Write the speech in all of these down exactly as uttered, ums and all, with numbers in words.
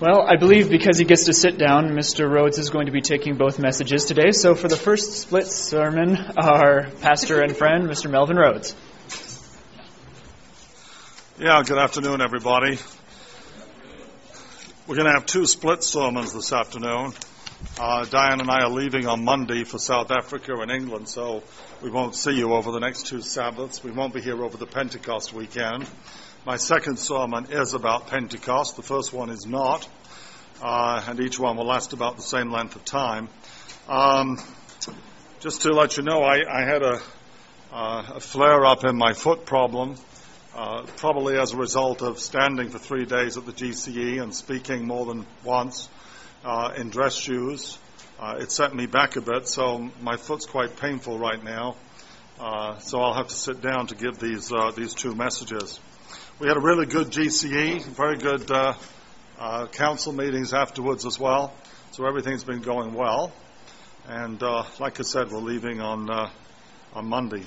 Well, I believe because he gets to sit down, Mister Rhodes is going to be taking both messages today. So for the first split sermon, our pastor and friend, Mister Melvin Rhodes. Yeah, good afternoon, everybody. We're going to have two split sermons this afternoon. Uh, Diane and I are leaving on Monday for South Africa and England, so we won't see you over the next two Sabbaths. We won't be here over the Pentecost weekend. My second sermon is about Pentecost. The first one is not, uh, and each one will last about the same length of time. Um, just to let you know, I, I had a, uh, a flare-up in my foot problem, uh, probably as a result of standing for three days at the G C E and speaking more than once uh, in dress shoes. Uh, it set me back a bit, so my foot's quite painful right now. Uh, so I'll have to sit down to give these uh, these two messages. We had a really good G C E, very good uh, uh, council meetings afterwards as well. So everything's been going well. And uh, like I said, we're leaving on uh, on Monday.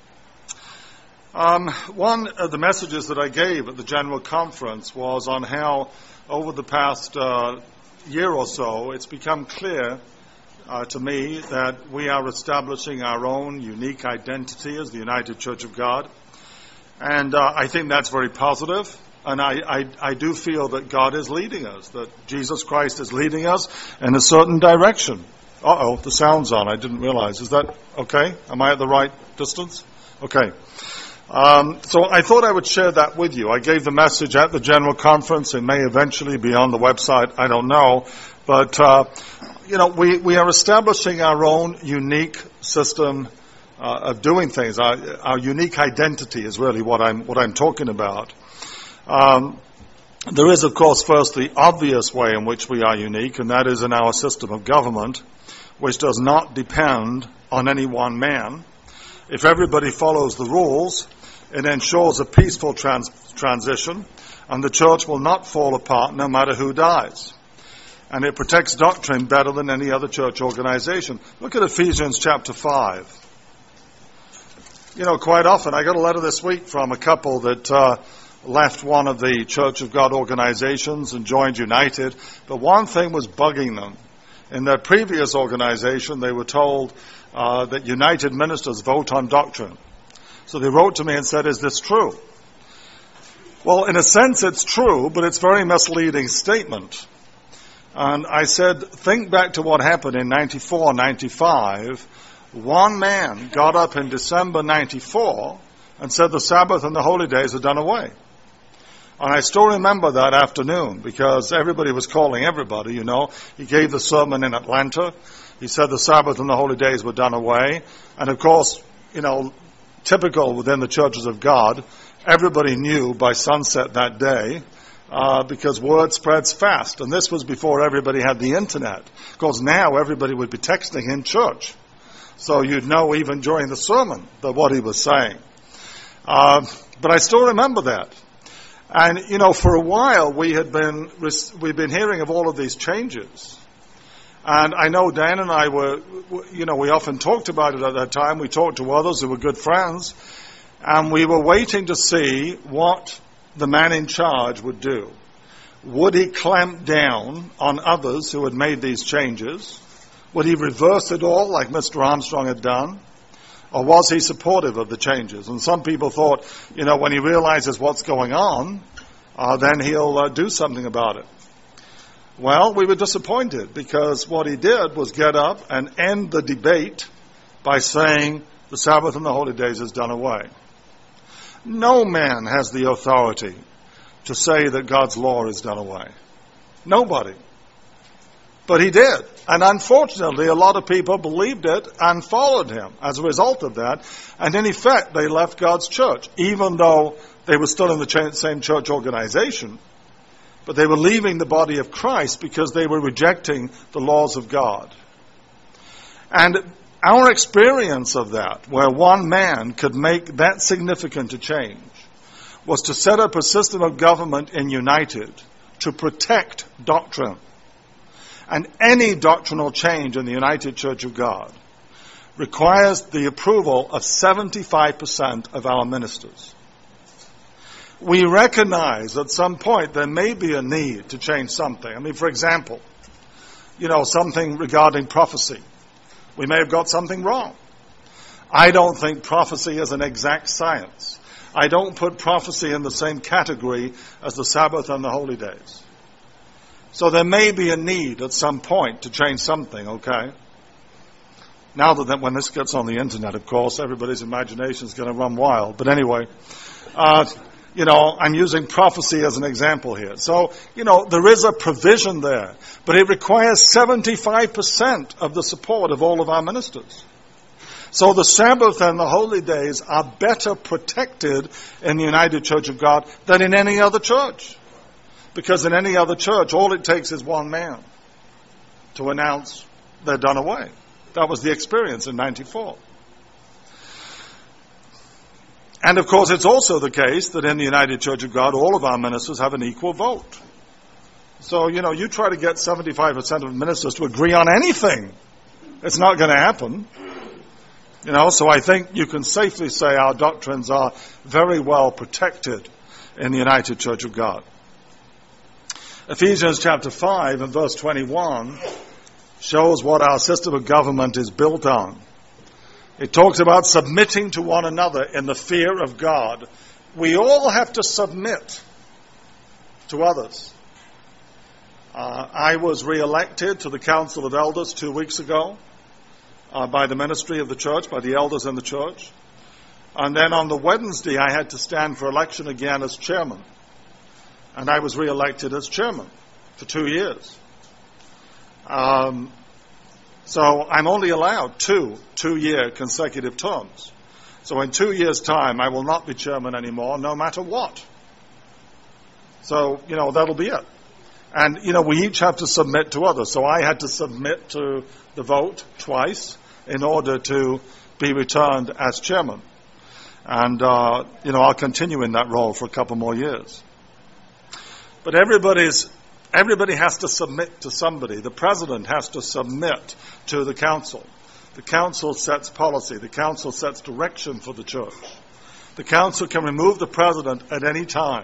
Um, one of the messages that I gave at the General Conference was on how over the past uh, year or so, it's become clear uh, to me that we are establishing our own unique identity as the United Church of God. And uh, I think that's very positive, and I, I, I do feel that God is leading us, that Jesus Christ is leading us in a certain direction. Uh-oh, the sound's on. I didn't realize. Is that okay? Am I at the right distance? Okay. Um, so I thought I would share that with you. I gave the message at the General Conference. It may eventually be on the website. I don't know. But, uh, you know, we, we are establishing our own unique system Uh, of doing things. Our, our unique identity is really what I'm what I'm talking about. Um, there is, of course, first the obvious way in which we are unique, and that is in our system of government, which does not depend on any one man. If everybody follows the rules, it ensures a peaceful trans- transition, and the church will not fall apart no matter who dies. And it protects doctrine better than any other church organization. Look at Ephesians chapter five. You know, quite often, I got a letter this week from a couple that uh, left one of the Church of God organizations and joined United, but one thing was bugging them. In their previous organization, they were told uh, that United ministers vote on doctrine. So they wrote to me and said, is this true? Well, in a sense, it's true, but it's a very misleading statement. And I said, think back to what happened in ninety-four, ninety-five. One man got up in December ninety-four and said the Sabbath and the holy days are done away. And I still remember that afternoon because everybody was calling everybody, you know. He gave the sermon in Atlanta. He said the Sabbath and the holy days were done away. And of course, you know, typical within the churches of God, everybody knew by sunset that day uh, because word spreads fast. And this was before everybody had the internet. Of course, now everybody would be texting in church. So you'd know even during the sermon that what he was saying. Uh, but I still remember that. And, you know, for a while we had been, we've been hearing of all of these changes. And I know Dan and I were, you know, we often talked about it at that time. We talked to others who were good friends. And we were waiting to see what the man in charge would do. Would he clamp down on others who had made these changes? Would he reverse it all like Mister Armstrong had done? Or was he supportive of the changes? And some people thought, you know, when he realizes what's going on, uh, then he'll uh, do something about it. Well, we were disappointed because what he did was get up and end the debate by saying the Sabbath and the holy days is done away. No man has the authority to say that God's law is done away. Nobody. But he did. And unfortunately, a lot of people believed it and followed him as a result of that. And in effect, they left God's church, even though they were still in the same church organization. But they were leaving the body of Christ because they were rejecting the laws of God. And our experience of that, where one man could make that significant a change, was to set up a system of government in United to protect doctrine. And any doctrinal change in the United Church of God requires the approval of seventy-five percent of our ministers. we recognize at some point there may be a need to change something. I mean, for example, you know, something regarding prophecy. We may have got something wrong. I don't think prophecy is an exact science. I don't put prophecy in the same category as the Sabbath and the holy days. So there may be a need at some point to change something, okay? Now that when this gets on the internet, of course, everybody's imagination is going to run wild. But anyway, uh, you know, I'm using prophecy as an example here. So, you know, there is a provision there, but it requires seventy-five percent of the support of all of our ministers. So the Sabbath and the holy days are better protected in the United Church of God than in any other church. Because in any other church, all it takes is one man to announce they're done away. That was the experience in ninety-four. And of course, it's also the case that in the United Church of God, all of our ministers have an equal vote. So, you know, you try to get seventy-five percent of ministers to agree on anything. It's not going to happen. You know, so I think you can safely say our doctrines are very well protected in the United Church of God. Ephesians chapter five and verse twenty-one shows what our system of government is built on. It talks about submitting to one another in the fear of God. We all have to submit to others. Uh, I was re-elected to the Council of Elders two weeks ago uh, by the ministry of the church, by the elders in the church. And then on the Wednesday, I had to stand for election again as chairman. And I was re-elected as chairman for two years. Um, so I'm only allowed two two-year consecutive terms. So in two years' time, I will not be chairman anymore, no matter what. So, you know, that'll be it. And, you know, we each have to submit to others. So I had to submit to the vote twice in order to be returned as chairman. And, uh, you know, I'll continue in that role for a couple more years. But everybody's, everybody has to submit to somebody. The president has to submit to the council. The council sets policy. The council sets direction for the church. The council can remove the president at any time.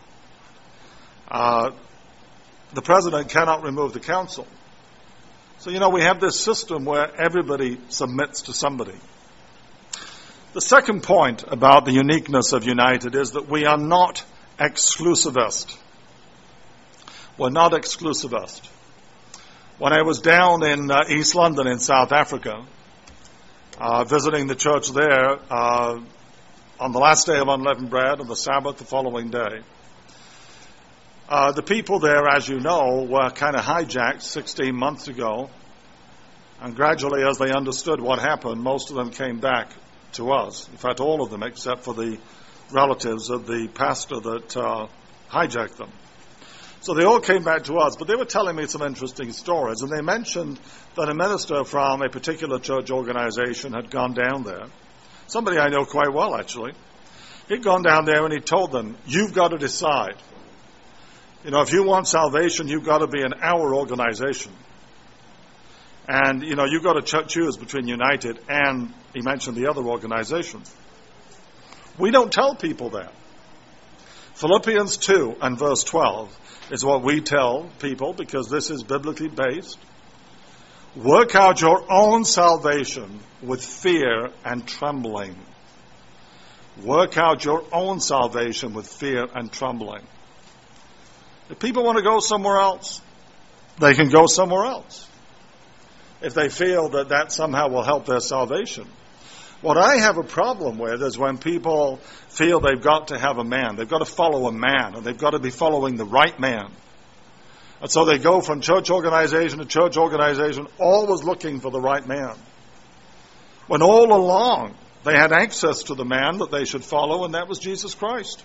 Uh, the president cannot remove the council. So, you know, we have this system where everybody submits to somebody. The second point about the uniqueness of United is that we are not exclusivist. We're not exclusivist. When I was down in uh, East London in South Africa, uh, visiting the church there uh, on the last day of unleavened bread and the Sabbath the following day, uh, the people there, as you know, were kind of hijacked sixteen months ago. And gradually, as they understood what happened, most of them came back to us. In fact, all of them, except for the relatives of the pastor that uh, hijacked them. So they all came back to us, but they were telling me some interesting stories, and they mentioned that a minister from a particular church organization had gone down there. Somebody I know quite well, actually. He'd gone down there and he told them, you've got to decide. You know, if you want salvation, you've got to be in our organization. And, you know, you've got to choose between United and, he mentioned, the other organization. We don't tell people that. Philippians two and verse twelve is what we tell people because this is biblically based. Work out your own salvation with fear and trembling. Work out your own salvation with fear and trembling. If people want to go somewhere else, they can go somewhere else. If they feel that that somehow will help their salvation. What I have a problem with is when people feel they've got to have a man. They've got to follow a man, and they've got to be following the right man. And so they go from church organization to church organization, always looking for the right man. When all along they had access to the man that they should follow, and that was Jesus Christ.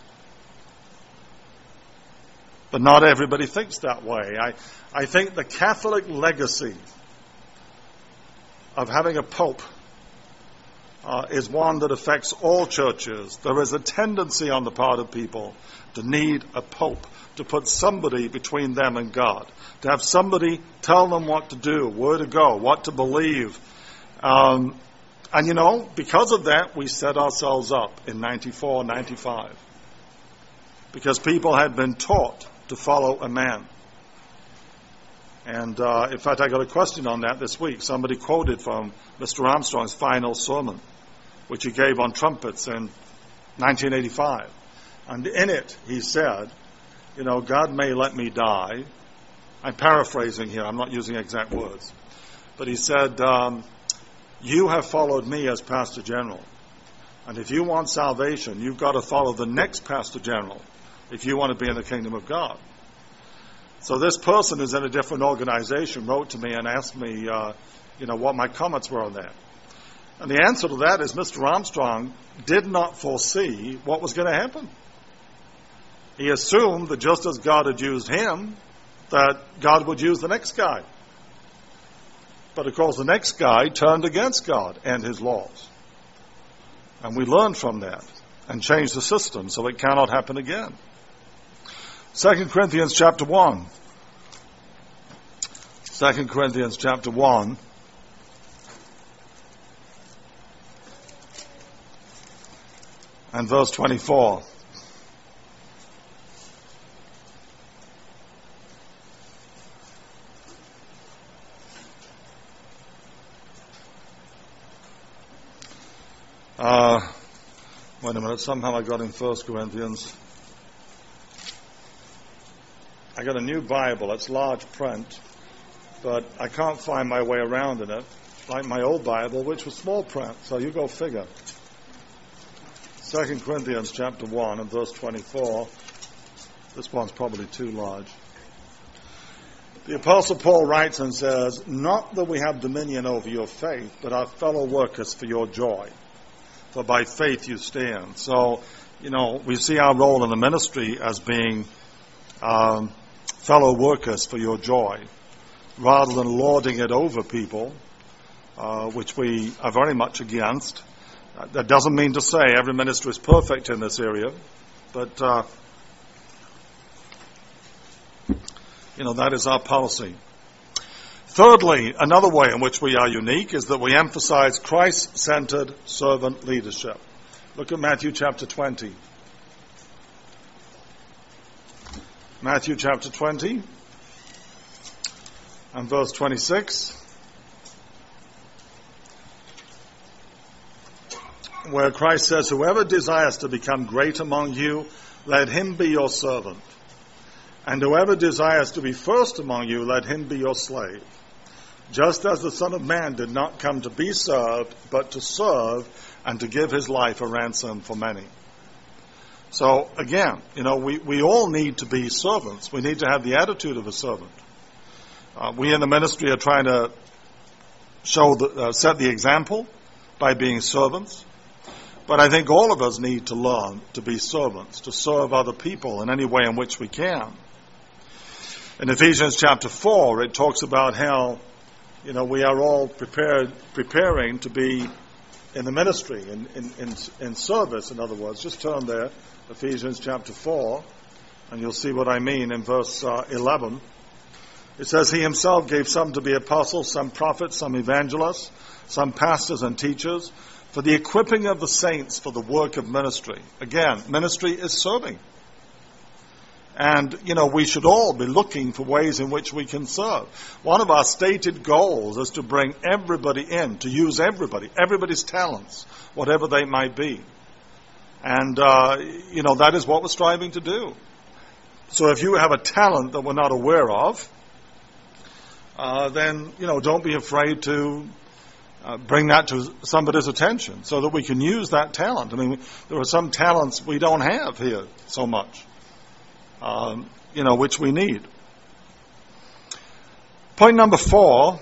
But not everybody thinks that way. I, I think the Catholic legacy of having a pope Uh, is one that affects all churches. There is a tendency on the part of people to need a pope, to put somebody between them and God, to have somebody tell them what to do, where to go, what to believe. Um, and, you know, because of that, we set ourselves up in ninety-four, ninety-five. because people had been taught to follow a man. And uh, in fact, I got a question on that this week. Somebody quoted from Mister Armstrong's final sermon, which he gave on trumpets in nineteen eighty-five. And in it, he said, you know, God may let me die. I'm paraphrasing here. I'm not using exact words. But he said, um, you have followed me as Pastor General. And if you want salvation, you've got to follow the next Pastor General if you want to be in the kingdom of God. So this person who's in a different organization wrote to me and asked me, uh, you know, what my comments were on that. And the answer to that is Mister Armstrong did not foresee what was going to happen. He assumed that just as God had used him, that God would use the next guy. But of course the next guy turned against God and his laws. And we learned from that and changed the system so it cannot happen again. Second Corinthians chapter one. Second Corinthians chapter one. And verse twenty-four. Uh, wait a minute, somehow I got in First Corinthians. I got a new Bible, it's large print, but I can't find my way around in it, like my old Bible, which was small print, so you go figure. Second Corinthians chapter one and verse twenty-four. This one's probably too large. The Apostle Paul writes and says, not that we have dominion over your faith, but are fellow workers for your joy. For by faith you stand. So, you know, we see our role in the ministry as being um, fellow workers for your joy, rather than lording it over people, uh, which we are very much against. Uh, that doesn't mean to say every minister is perfect in this area, but, uh, you know, that is our policy. Thirdly, another way in which we are unique is that we emphasize Christ-centered servant leadership. Look at Matthew chapter twenty. Matthew chapter twenty and verse twenty-six, where Christ says, whoever desires to become great among you, let him be your servant. And whoever desires to be first among you, let him be your slave. Just as the Son of Man did not come to be served, but to serve and to give his life a ransom for many. So again, you know, we, we all need to be servants. We need to have the attitude of a servant. Uh, we in the ministry are trying to show the, uh, set the example by being servants. But I think all of us need to learn to be servants, to serve other people in any way in which we can. In Ephesians chapter four, it talks about how, you know, we are all prepared, preparing to be in the ministry, in, in, in, in service, in other words. Just turn there, Ephesians chapter four, and you'll see what I mean in verse uh, eleven. It says, he himself gave some to be apostles, some prophets, some evangelists, some pastors and teachers, for the equipping of the saints for the work of ministry. Again, ministry is serving. And, you know, we should all be looking for ways in which we can serve. One of our stated goals is to bring everybody in, to use everybody, everybody's talents, whatever they might be. And, uh, you know, that is what we're striving to do. So if you have a talent that we're not aware of, uh, then, you know, don't be afraid to uh, bring that to somebody's attention so that we can use that talent. I mean, there are some talents we don't have here so much. Um, you know, which we need. Point number four,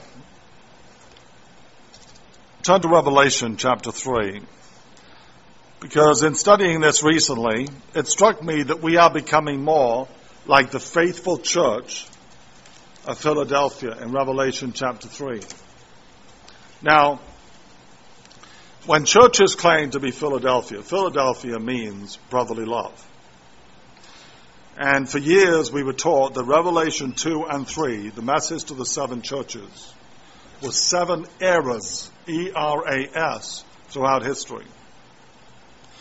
turn to Revelation chapter three. Because in studying this recently, it struck me that we are becoming more like the faithful church of Philadelphia in Revelation chapter three. Now, when churches claim to be Philadelphia, Philadelphia means brotherly love. And for years we were taught that Revelation two and three, the message to the seven churches, was seven eras, E R A S, throughout history.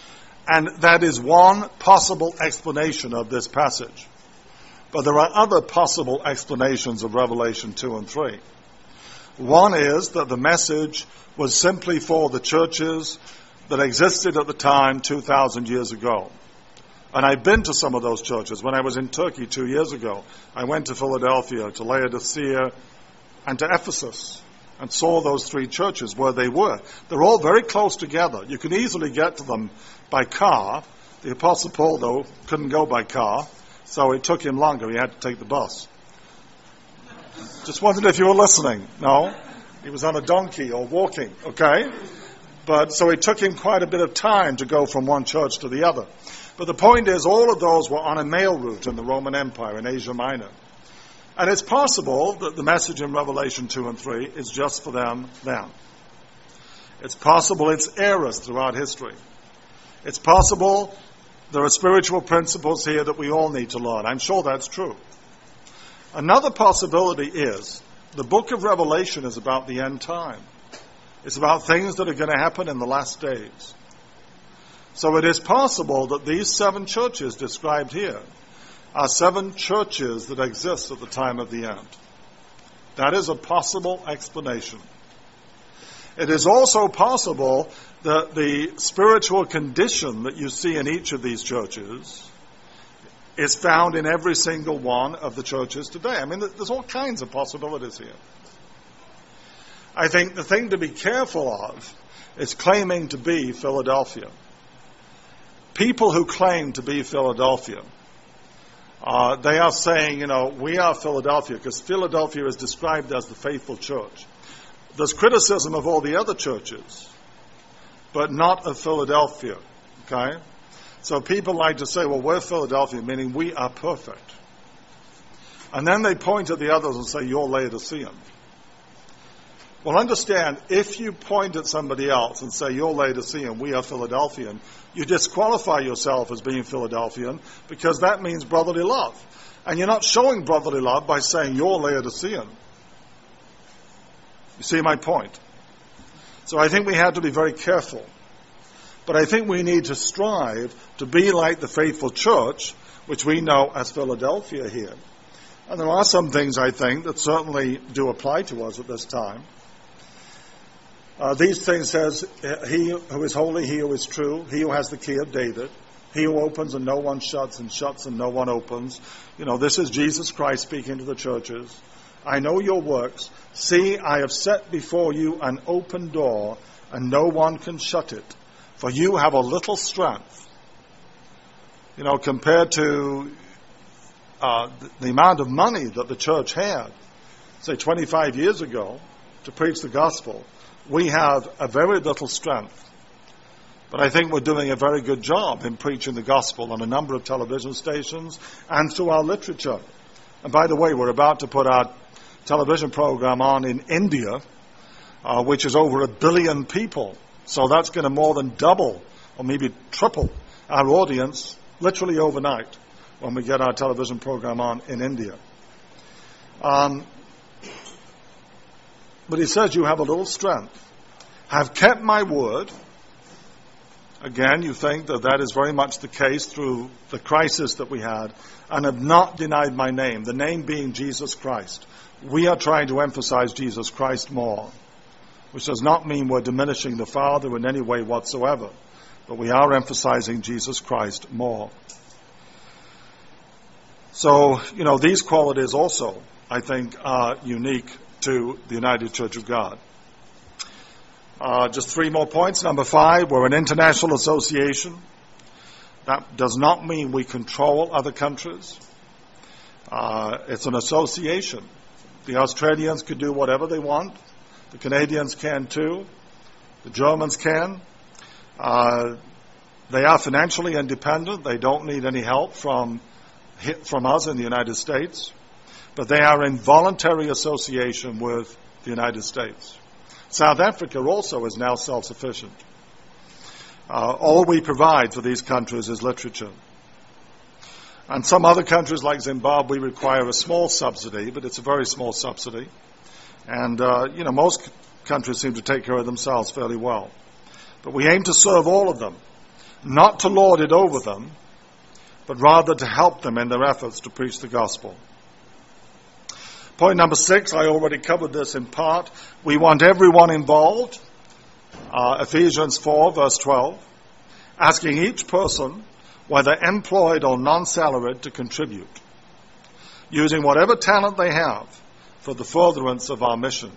And that is one possible explanation of this passage. But there are other possible explanations of Revelation two and three. One is that the message was simply for the churches that existed at the time two thousand years ago. And I've been to some of those churches. When I was in Turkey two years ago, I went to Philadelphia, to Laodicea, and to Ephesus, and saw those three churches where they were. They're all very close together. You can easily get to them by car. The Apostle Paul, though, couldn't go by car, so it took him longer. He had to take the bus. Just wondered if you were listening. No? He was on a donkey or walking, okay? But so it took him quite a bit of time to go from one church to the other. But the point is, all of those were on a mail route in the Roman Empire in Asia Minor. And it's possible that the message in Revelation two and three is just for them then. It's possible it's errors throughout history. It's possible there are spiritual principles here that we all need to learn. I'm sure that's true. Another possibility is the book of Revelation is about the end time. It's about things that are going to happen in the last days. So it is possible that these seven churches described here are seven churches that exist at the time of the end. That is a possible explanation. It is also possible that the spiritual condition that you see in each of these churches is found in every single one of the churches today. I mean, there's all kinds of possibilities here. I think the thing to be careful of is claiming to be Philadelphia. People who claim to be Philadelphia, uh, they are saying, you know, we are Philadelphia, because Philadelphia is described as the faithful church. There's criticism of all the other churches, but not of Philadelphia, okay? So people like to say, well, we're Philadelphia, meaning we are perfect. And then they point at the others and say, you're Laodicean. Well, understand, if you point at somebody else and say, you're Laodicean, we are Philadelphian, you disqualify yourself as being Philadelphian, because that means brotherly love. And you're not showing brotherly love by saying you're Laodicean. You see my point? So I think we have to be very careful. But I think we need to strive to be like the faithful church, which we know as Philadelphia here. And there are some things, I think, that certainly do apply to us at this time. Uh, these things says, he who is holy, he who is true, he who has the key of David, he who opens and no one shuts, and shuts and no one opens. You know, this is Jesus Christ speaking to the churches. I know your works. See, I have set before you an open door, and no one can shut it. For you have a little strength. You know, compared to uh, the, the amount of money that the church had, say twenty-five years ago, to preach the gospel, we have a very little strength. But I think we're doing a very good job in preaching the gospel on a number of television stations and through our literature. And by the way, we're about to put our television program on in India, uh, which is over a billion people. So that's going to more than double or maybe triple our audience literally overnight when we get our television program on in India. Um, but he says you have a little strength. Have kept my word. Again, you think that that is very much the case through the crisis that we had, and have not denied my name, the name being Jesus Christ. We are trying to emphasize Jesus Christ more, which does not mean we're diminishing the Father in any way whatsoever, but we are emphasizing Jesus Christ more. So, you know, these qualities also, I think, are unique to the United Church of God. Uh, just three more points. Number five, we're an international association. That does not mean we control other countries. Uh, it's an association. The Australians could do whatever they want. The Canadians can too. The Germans can. Uh, they are financially independent. They don't need any help from from us in the United States. But they are in voluntary association with the United States. South Africa also is now self-sufficient. Uh, all we provide for these countries is literature. And some other countries like Zimbabwe require a small subsidy, but it's a very small subsidy. And, uh, you know, most countries seem to take care of themselves fairly well. But we aim to serve all of them. not to lord it over them, but rather to help them in their efforts to preach the gospel. Point number six, I already covered this in part. We want everyone involved. Uh, Ephesians four, verse twelve, asking each person, whether employed or non-salaried, to contribute, using whatever talent they have for the furtherance of our mission.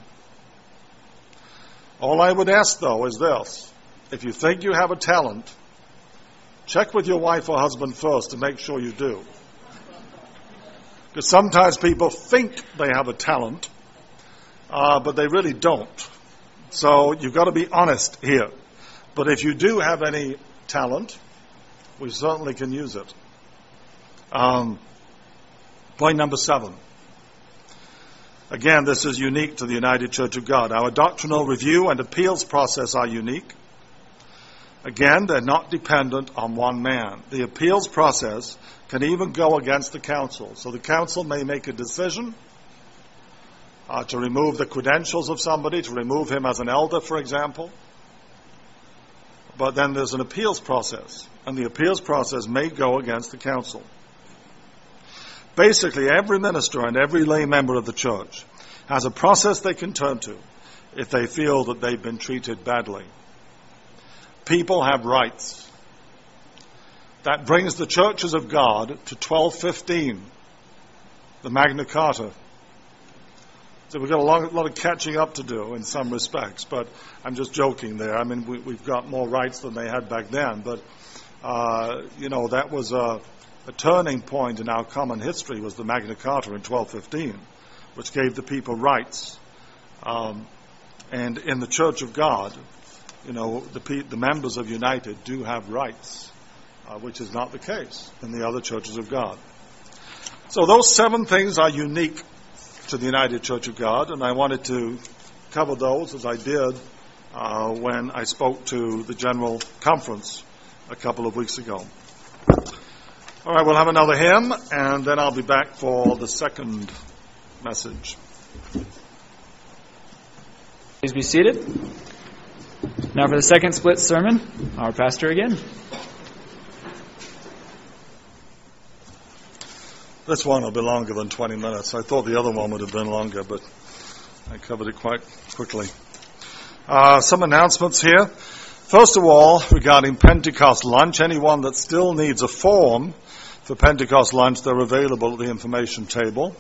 All I would ask, though, is this. If you think you have a talent, check with your wife or husband first to make sure you do. Because sometimes people think they have a talent, uh, but they really don't. So you've got to be honest here. But if you do have any talent, we certainly can use it. Um, point number seven. Again, this is unique to the United Church of God. Our doctrinal review and appeals process are unique. Again, they're not dependent on one man. The appeals process can even go against the council. So the council may make a decision uh, to remove the credentials of somebody, to remove him as an elder, for example. But then there's an appeals process, and the appeals process may go against the council. Basically, every minister and every lay member of the church has a process they can turn to if they feel that they've been treated badly. People have rights. That brings the churches of God to twelve fifteen, the Magna Carta. So we've got a lot, lot of catching up to do in some respects, but I'm just joking there. I mean, we, we've got more rights than they had back then, but, uh, you know, that was a, a turning point in our common history, was the Magna Carta in twelve fifteen, which gave the people rights. Um, and in the Church of God, you know, the, the members of United do have rights, uh, which is not the case in the other churches of God. So those seven things are unique to the United Church of God, and I wanted to cover those as I did uh, when I spoke to the General Conference a couple of weeks ago. All right, we'll have another hymn, and then I'll be back for the second message. Please be seated. Now for the second split sermon, our pastor again. This one will be longer than twenty minutes. I thought the other one would have been longer, but I covered it quite quickly. Uh, some announcements here. First of all, regarding Pentecost lunch, anyone that still needs a form for Pentecost lunch, they're available at the information table.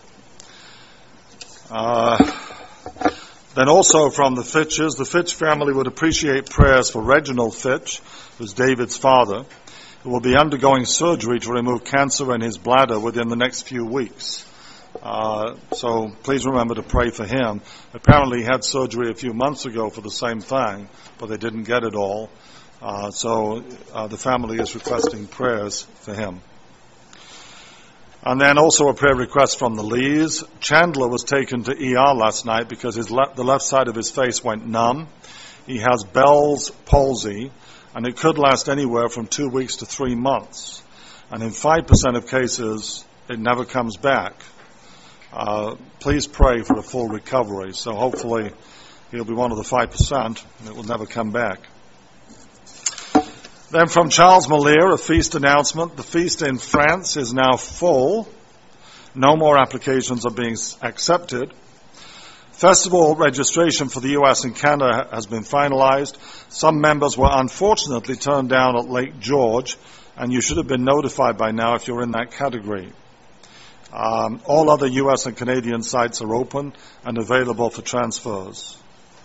Uh, then also from the Fitches, the Fitch family would appreciate prayers for Reginald Fitch, who's David's father, who will be undergoing surgery to remove cancer in his bladder within the next few weeks. Uh, so please remember to pray for him. Apparently he had surgery a few months ago for the same thing, but they didn't get it all. Uh, so uh, the family is requesting prayers for him. And then also a prayer request from the Lees. Chandler was taken to E R last night because his le- the left side of his face went numb. He has Bell's palsy, and it could last anywhere from two weeks to three months. And in five percent of cases, it never comes back. Uh, please pray for a full recovery. So hopefully he'll be one of the five percent, and it will never come back. Then from Charles Moliere, a feast announcement. The feast in France is now full. No more applications are being accepted. Festival registration for the U S and Canada has been finalized. Some members were unfortunately turned down at Lake George, and you should have been notified by now if you're in that category. Um, all other U S and Canadian sites are open and available for transfers.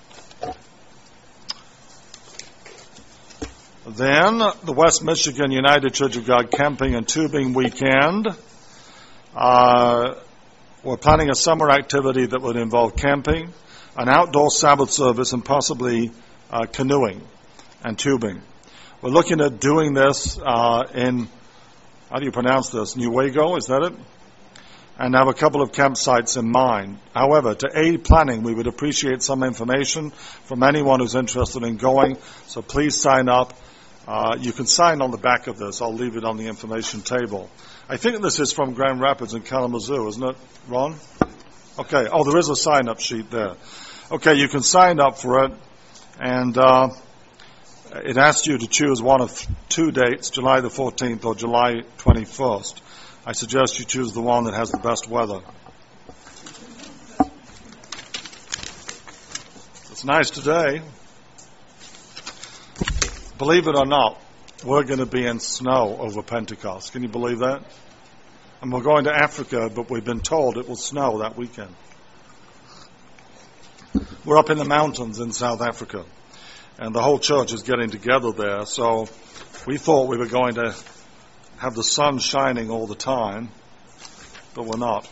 Then, the West Michigan United Church of God Camping and Tubing Weekend. Uh, we're planning a summer activity that would involve camping, an outdoor Sabbath service, and possibly uh, canoeing and tubing. We're looking at doing this uh, in, how do you pronounce this, Newaygo, is that it? And have a couple of campsites in mind. However, to aid planning, we would appreciate some information from anyone who's interested in going, so please sign up. Uh, you can sign on the back of this. I'll leave it on the information table. I think this is from Grand Rapids and Kalamazoo, isn't it, Ron? Okay. Oh, there is a sign-up sheet there. Okay, you can sign up for it. And uh, it asked you to choose one of two dates, July the fourteenth or July twenty-first. I suggest you choose the one that has the best weather. It's nice today. Believe it or not, we're going to be in snow over Pentecost. Can you believe that? And we're going to Africa, but we've been told it will snow that weekend. We're up in the mountains in South Africa, and the whole church is getting together there. So we thought we were going to have the sun shining all the time, but we're not.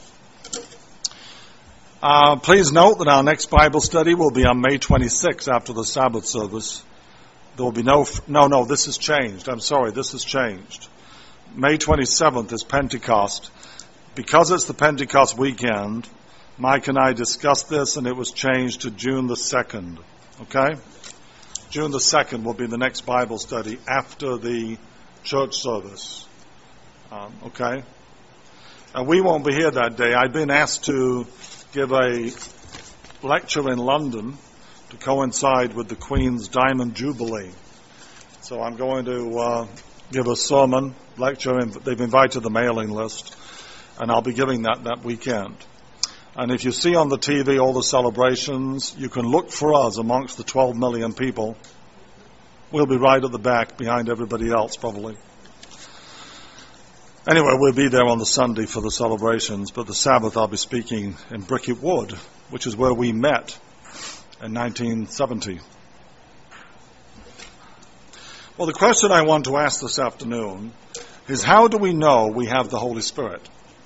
Uh, please note that our next Bible study will be on May twenty-sixth after the Sabbath service. There will be no, no, no, this has changed. I'm sorry, this has changed. May twenty-seventh is Pentecost. Because it's the Pentecost weekend, Mike and I discussed this, and it was changed to June the second. Okay? June the second will be the next Bible study after the church service. Um, okay? And we won't be here that day. I've been asked to give a lecture in London to coincide with the Queen's Diamond Jubilee. So I'm going to uh, give a sermon, lecture, and they've invited the mailing list, and I'll be giving that that weekend. And if you see on the T V all the celebrations, you can look for us amongst the twelve million people. We'll be right at the back behind everybody else, probably. Anyway, we'll be there on the Sunday for the celebrations, but the Sabbath I'll be speaking in Bricket Wood, which is where we met in nineteen seventy. Well, the question I want to ask this afternoon is, how do we know we have the Holy Spirit?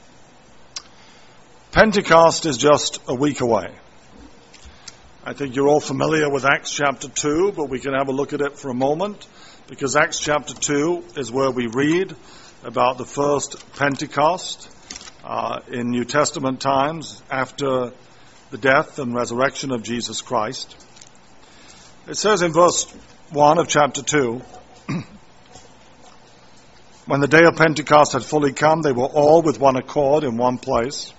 Pentecost is just a week away. I think you're all familiar with Acts chapter two, but we can have a look at it for a moment, because Acts chapter two is where we read about the first Pentecost uh, in New Testament times after the death and resurrection of Jesus Christ. It says in verse one of chapter two, when the day of Pentecost had fully come, they were all with one accord in one place.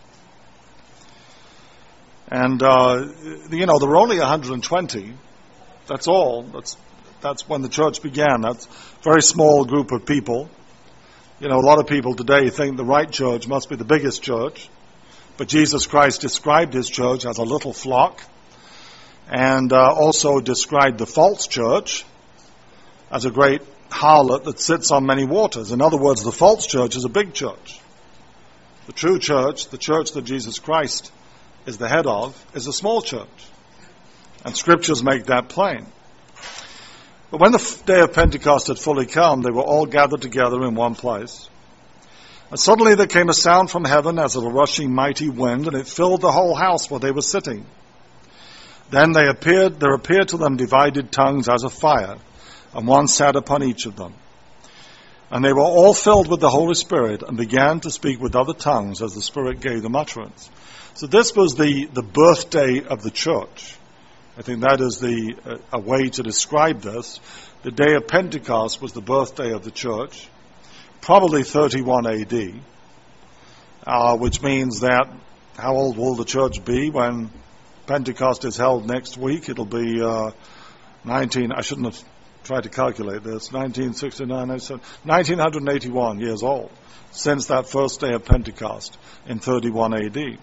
And, uh, you know, there were only one hundred twenty. That's all. That's, that's when the church began. That's a very small group of people. You know, a lot of people today think the right church must be the biggest church. But Jesus Christ described his church as a little flock, and uh, also described the false church as a great harlot that sits on many waters. In other words, the false church is a big church. The true church, the church that Jesus Christ is the head of, is a small church. And scriptures make that plain. But when the day of Pentecost had fully come, they were all gathered together in one place. And suddenly there came a sound from heaven as of a rushing mighty wind, and it filled the whole house where they were sitting. Then they appeared, there appeared to them divided tongues as of fire, and one sat upon each of them. And they were all filled with the Holy Spirit and began to speak with other tongues as the Spirit gave them utterance. So this was the, the birthday of the church. I think that is the uh, a way to describe this. The day of Pentecost was the birthday of the church, probably thirty-one A D, uh, which means that, how old will the church be when Pentecost is held next week? It'll be uh, nineteen, I shouldn't have tried to calculate this, nineteen sixty-nine, nineteen eighty-one years old, since that first day of Pentecost in thirty-one A D.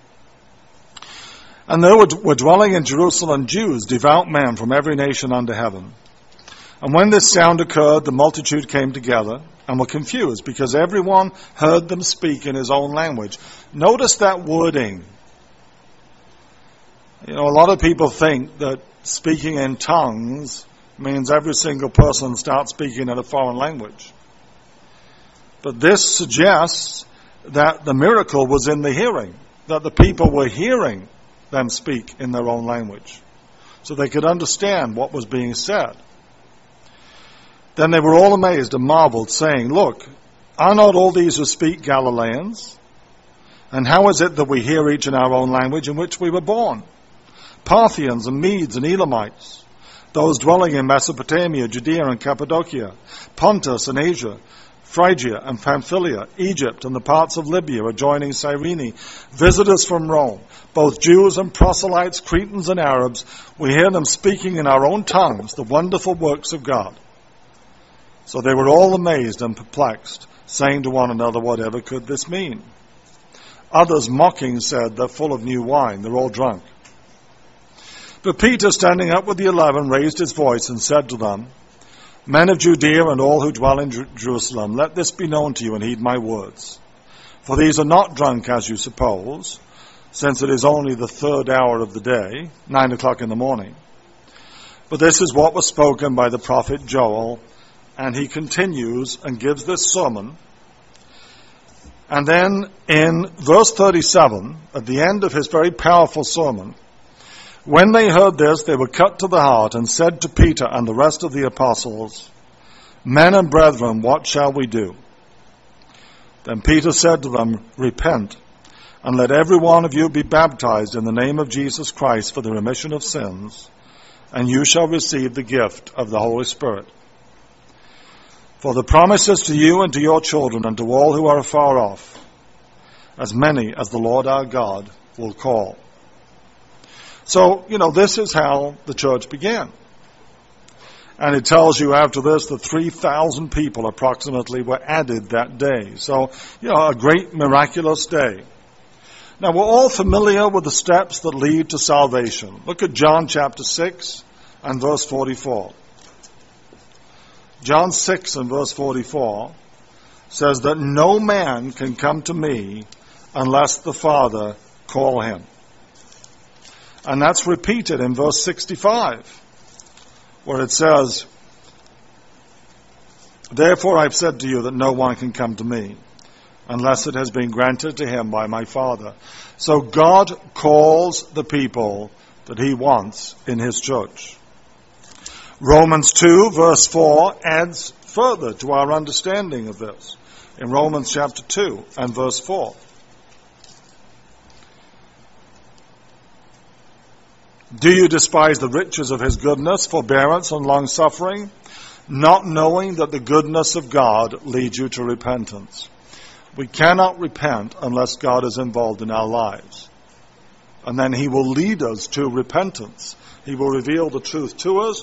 And there were dwelling in Jerusalem Jews, devout men from every nation under heaven. And when this sound occurred, the multitude came together and were confused, because everyone heard them speak in his own language. Notice that wording. You know, a lot of people think that speaking in tongues means every single person starts speaking in a foreign language. But this suggests that the miracle was in the hearing, that the people were hearing them speak in their own language, so they could understand what was being said. Then they were all amazed and marveled, saying, "Look, are not all these who speak Galileans? And how is it that we hear each in our own language in which we were born? Parthians and Medes and Elamites, those dwelling in Mesopotamia, Judea and Cappadocia, Pontus and Asia, Phrygia and Pamphylia, Egypt, and the parts of Libya adjoining Cyrene, visitors from Rome, both Jews and proselytes, Cretans and Arabs, we hear them speaking in our own tongues the wonderful works of God. So they were all amazed and perplexed, saying to one another, whatever could this mean? Others, mocking, said, they're full of new wine, they're all drunk. But Peter, standing up with the eleven, raised his voice and said to them, Men of Judea and all who dwell in Jer- Jerusalem, let this be known to you and heed my words. For these are not drunk as you suppose, since it is only the third hour of the day, nine o'clock in the morning. But this is what was spoken by the prophet Joel, and he continues and gives this sermon. And then in verse thirty-seven, at the end of his very powerful sermon, when they heard this, they were cut to the heart and said to Peter and the rest of the apostles, Men and brethren, what shall we do? Then Peter said to them, Repent, and let every one of you be baptized in the name of Jesus Christ for the remission of sins, and you shall receive the gift of the Holy Spirit. For the promise is to you and to your children and to all who are afar off, as many as the Lord our God will call. So, you know, this is how the church began. And it tells you after this that three thousand people approximately were added that day. So, you know, a great miraculous day. Now, we're all familiar with the steps that lead to salvation. Look at John chapter six and verse forty-four. John six and verse forty-four says that no man can come to me unless the Father call him. And that's repeated in verse sixty-five, where it says, Therefore I've said to you that no one can come to me unless it has been granted to him by my Father. So God calls the people that he wants in his church. Romans two verse four adds further to our understanding of this. In Romans chapter two and verse four. Do you despise the riches of his goodness, forbearance, and long-suffering, not knowing that the goodness of God leads you to repentance? We cannot repent unless God is involved in our lives. And then he will lead us to repentance. He will reveal the truth to us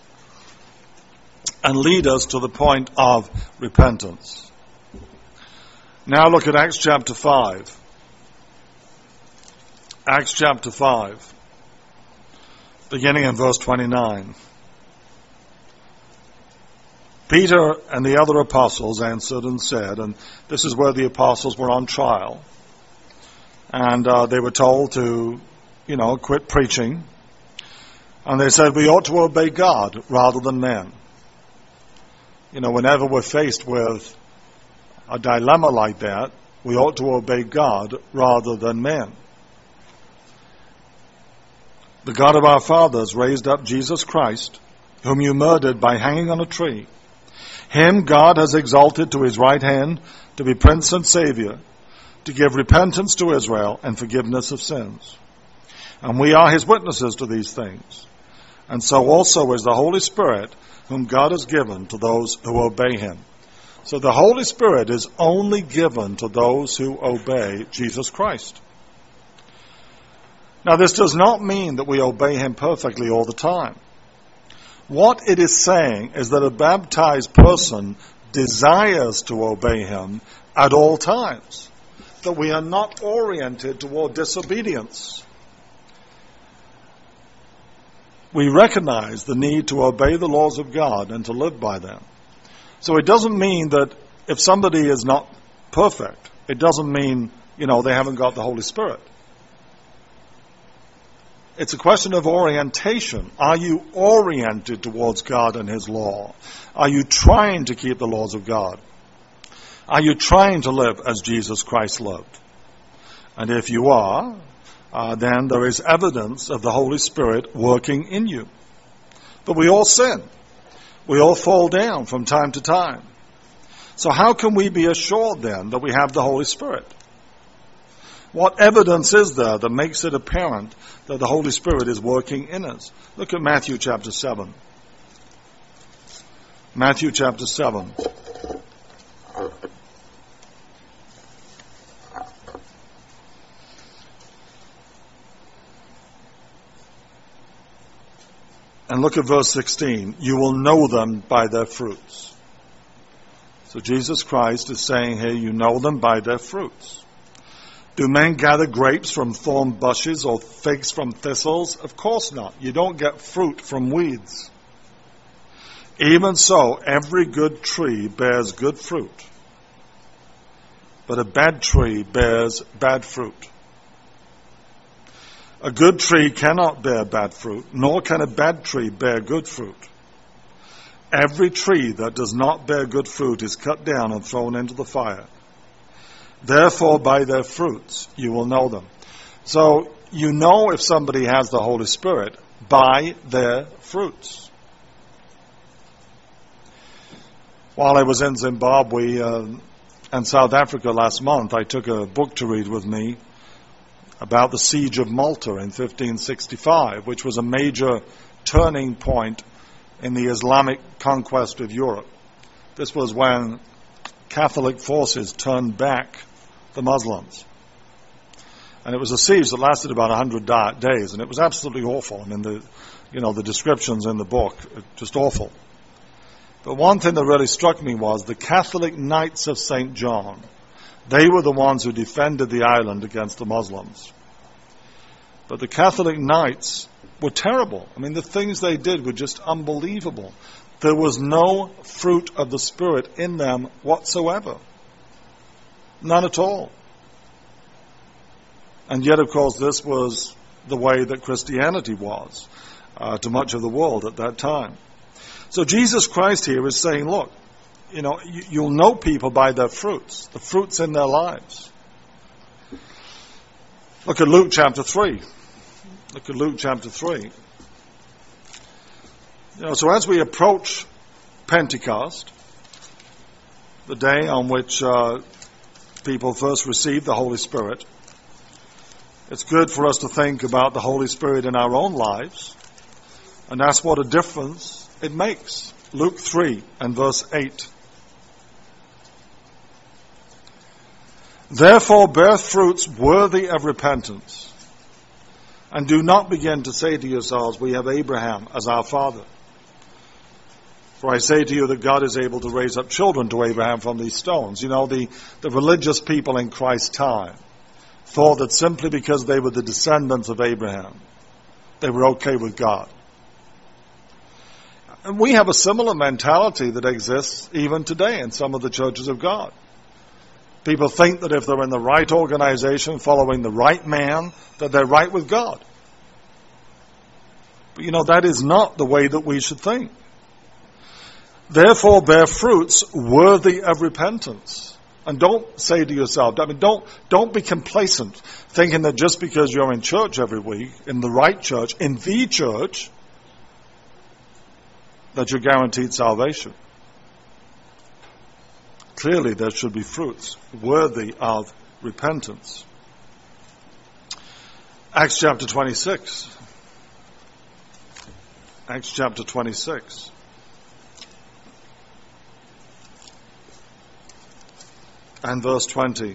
and lead us to the point of repentance. Now look at Acts chapter five. Acts chapter five. Beginning in verse twenty-nine. Peter and the other apostles answered and said, and this is where the apostles were on trial, and uh, they were told to, you know, quit preaching, and they said, we ought to obey God rather than men. You know, whenever we're faced with a dilemma like that, we ought to obey God rather than men. The God of our fathers raised up Jesus Christ, whom you murdered by hanging on a tree. Him God has exalted to his right hand to be Prince and Savior, to give repentance to Israel and forgiveness of sins. And we are his witnesses to these things. And so also is the Holy Spirit, whom God has given to those who obey him. So the Holy Spirit is only given to those who obey Jesus Christ. Now, this does not mean that we obey him perfectly all the time. What it is saying is that a baptized person desires to obey him at all times, that we are not oriented toward disobedience. We recognize the need to obey the laws of God and to live by them. So it doesn't mean that if somebody is not perfect, it doesn't mean, you know, they haven't got the Holy Spirit. It's a question of orientation. Are you oriented towards God and his law? Are you trying to keep the laws of God? Are you trying to live as Jesus Christ lived? And if you are, uh, then there is evidence of the Holy Spirit working in you. But we all sin. We all fall down from time to time. So how can we be assured then that we have the Holy Spirit? What evidence is there that makes it apparent that the Holy Spirit is working in us? Look at Matthew chapter seven. Matthew chapter seven. And look at verse sixteen. You will know them by their fruits. So Jesus Christ is saying here, you know them by their fruits. Do men gather grapes from thorn bushes or figs from thistles? Of course not. You don't get fruit from weeds. Even so, every good tree bears good fruit, but a bad tree bears bad fruit. A good tree cannot bear bad fruit, nor can a bad tree bear good fruit. Every tree that does not bear good fruit is cut down and thrown into the fire. Therefore, by their fruits you will know them. So, you know if somebody has the Holy Spirit by their fruits. While I was in Zimbabwe uh, and South Africa last month, I took a book to read with me about the siege of Malta in fifteen sixty-five, which was a major turning point in the Islamic conquest of Europe. This was when Catholic forces turned back the Muslims. And it was a siege that lasted about one hundred days, and it was absolutely awful. I mean, the, you know, the descriptions in the book, just awful. But one thing that really struck me was the Catholic Knights of Saint John. They were the ones who defended the island against the Muslims. But the Catholic Knights were terrible. I mean, the things they did were just unbelievable. There was no fruit of the Spirit in them whatsoever. None at all. And yet, of course, this was the way that Christianity was uh, to much of the world at that time. So Jesus Christ here is saying, look, you know, you, you'll know people by their fruits, the fruits in their lives. Look at Luke chapter three. Look at Luke chapter three. You know, so as we approach Pentecost, the day on which uh, people first received the Holy Spirit, it's good for us to think about the Holy Spirit in our own lives, and that's what a difference it makes. Luke three and verse eight. Therefore bear fruits worthy of repentance, and do not begin to say to yourselves, we have Abraham as our father. For I say to you that God is able to raise up children to Abraham from these stones. You know, the, the religious people in Christ's time thought that simply because they were the descendants of Abraham, they were okay with God. And we have a similar mentality that exists even today in some of the churches of God. People think that if they're in the right organization, following the right man, that they're right with God. But you know, that is not the way that we should think. Therefore, bear fruits worthy of repentance. And don't say to yourself, I mean, don't, don't be complacent, thinking that just because you're in church every week, in the right church, in the church, that you're guaranteed salvation. Clearly, there should be fruits worthy of repentance. Acts chapter twenty-six. Acts chapter twenty-six. And verse twenty.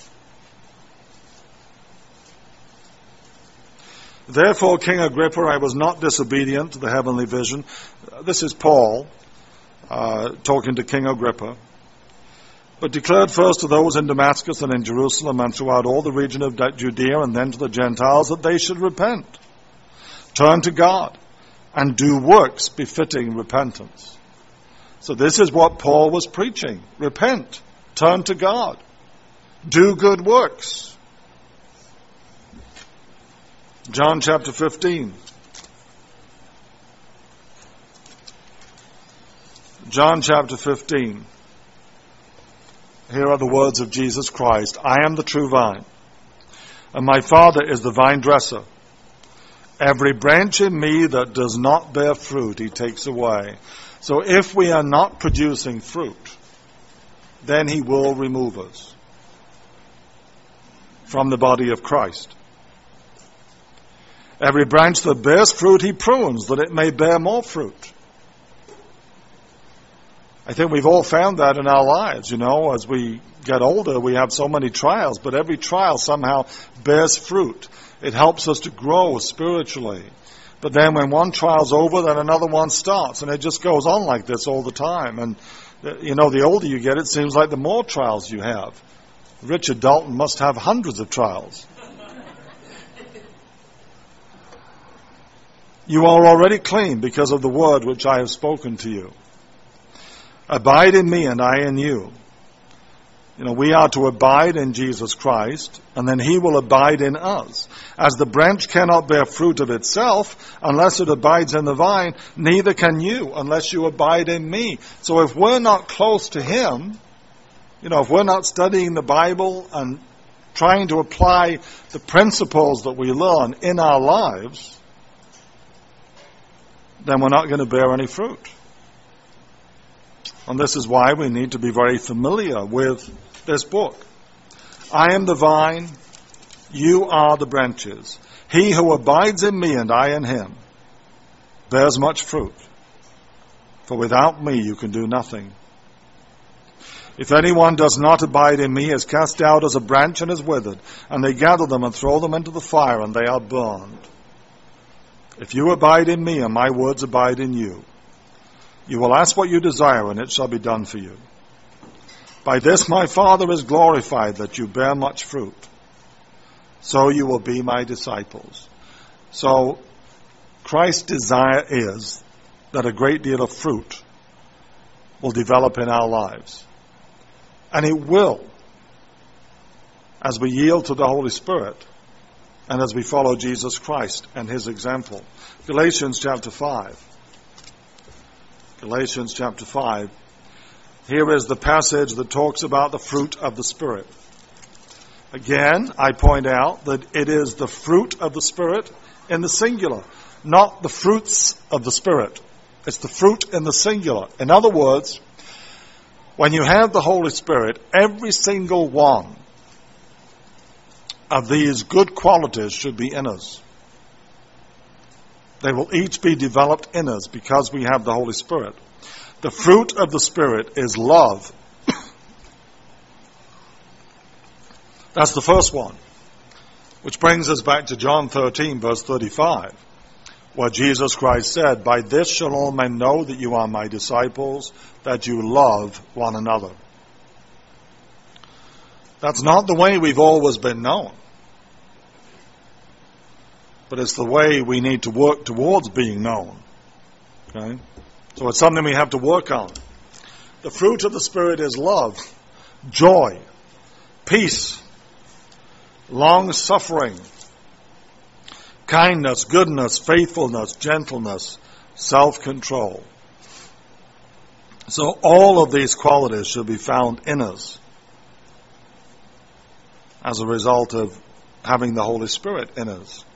Therefore, King Agrippa, I was not disobedient to the heavenly vision. This is Paul uh, talking to King Agrippa. But declared first to those in Damascus and in Jerusalem and throughout all the region of Judea and then to the Gentiles that they should repent, turn to God, and do works befitting repentance. So this is what Paul was preaching. Repent, turn to God, do good works. John chapter fifteen. John chapter fifteen. Here are the words of Jesus Christ. I am the true vine, and my Father is the vine dresser. Every branch in me that does not bear fruit, he takes away. So if we are not producing fruit, then he will remove us from the body of Christ. Every branch that bears fruit, he prunes, that it may bear more fruit. I think we've all found that in our lives, you know, as we get older, we have so many trials, but every trial somehow bears fruit. It helps us to grow spiritually. But then when one trial's over, then another one starts. And it just goes on like this all the time. And, you know, the older you get, it seems like the more trials you have. Richard Dalton must have hundreds of trials. You are already clean because of the word which I have spoken to you. Abide in me and I in you. You know, we are to abide in Jesus Christ, and then he will abide in us. As the branch cannot bear fruit of itself unless it abides in the vine, neither can you unless you abide in me. So if we're not close to him, you know, if we're not studying the Bible and trying to apply the principles that we learn in our lives, then we're not going to bear any fruit. And this is why we need to be very familiar with this book. I am the vine, you are the branches. He who abides in me and I in him bears much fruit. For without me you can do nothing. If anyone does not abide in me, is cast out as a branch and is withered, and they gather them and throw them into the fire, and they are burned. If you abide in me, and my words abide in you, you will ask what you desire, and it shall be done for you. By this my Father is glorified, that you bear much fruit. So you will be my disciples. So Christ's desire is that a great deal of fruit will develop in our lives. And it will, as we yield to the Holy Spirit and as we follow Jesus Christ and his example. Galatians chapter five. Galatians chapter five. Here is the passage that talks about the fruit of the Spirit. Again, I point out that it is the fruit of the Spirit in the singular, not the fruits of the Spirit. It's the fruit in the singular. In other words, when you have the Holy Spirit, every single one of these good qualities should be in us. They will each be developed in us because we have the Holy Spirit. The fruit of the Spirit is love. That's the first one. Which brings us back to John thirteen, verse thirty-five, where Jesus Christ said, by this shall all men know that you are my disciples, that you love one another. That's not the way we've always been known. But it's the way we need to work towards being known. Okay? So it's something we have to work on. The fruit of the Spirit is love, joy, peace, long-suffering, kindness, goodness, faithfulness, gentleness, self-control. So all of these qualities should be found in us as a result of having the Holy Spirit in us.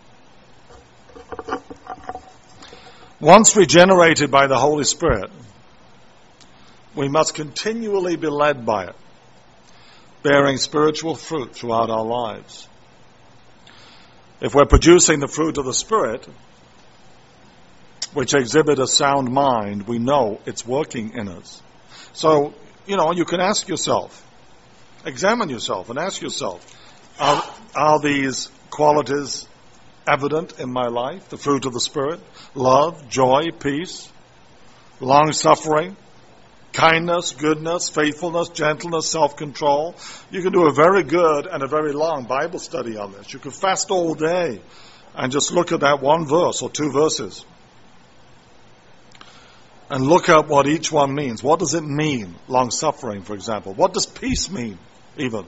Once regenerated by the Holy Spirit, we must continually be led by it, bearing spiritual fruit throughout our lives. If we're producing the fruit of the Spirit, which exhibit a sound mind, we know it's working in us. So, you know, you can ask yourself, examine yourself and ask yourself, are, are these qualities evident in my life? The fruit of the Spirit, love, joy, peace, long-suffering, kindness, goodness, faithfulness, gentleness, self-control. You can do a very good and a very long Bible study on this. You can fast all day and just look at that one verse or two verses and look up what each one means. What does it mean, long-suffering, for example? What does peace mean, even?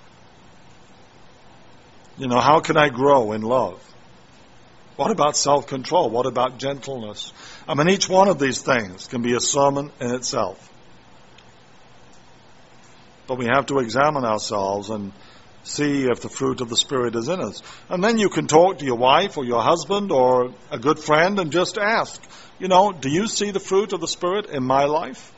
You know, how can I grow in love? What about self-control? What about gentleness? I mean, each one of these things can be a sermon in itself. But we have to examine ourselves and see if the fruit of the Spirit is in us. And then you can talk to your wife or your husband or a good friend and just ask, you know, do you see the fruit of the Spirit in my life?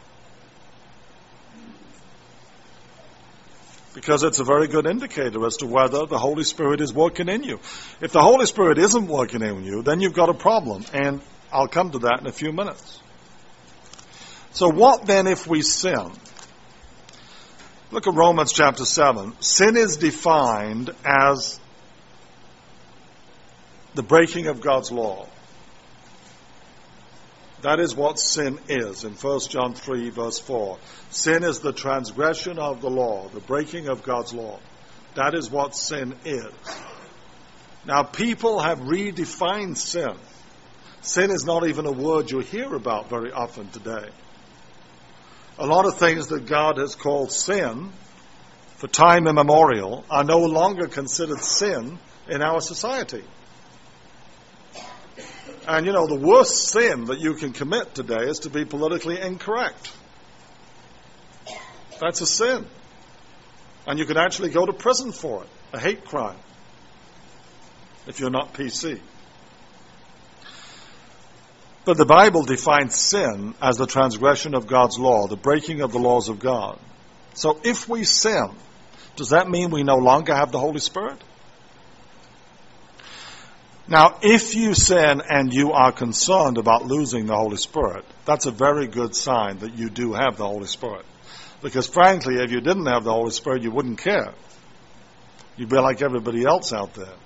Because it's a very good indicator as to whether the Holy Spirit is working in you. If the Holy Spirit isn't working in you, then you've got a problem. And I'll come to that in a few minutes. So what then if we sin? Look at Romans chapter seven. Sin is defined as the breaking of God's law. That is what sin is in First John three, verse four. Sin is the transgression of the law, the breaking of God's law. That is what sin is. Now, people have redefined sin. Sin is not even a word you hear about very often today. A lot of things that God has called sin for time immemorial are no longer considered sin in our society. And, you know, the worst sin that you can commit today is to be politically incorrect. That's a sin. And you can actually go to prison for it, a hate crime, if you're not P C. But the Bible defines sin as the transgression of God's law, the breaking of the laws of God. So if we sin, does that mean we no longer have the Holy Spirit? Now, if you sin and you are concerned about losing the Holy Spirit, that's a very good sign that you do have the Holy Spirit. Because frankly, if you didn't have the Holy Spirit, you wouldn't care. You'd be like everybody else out there.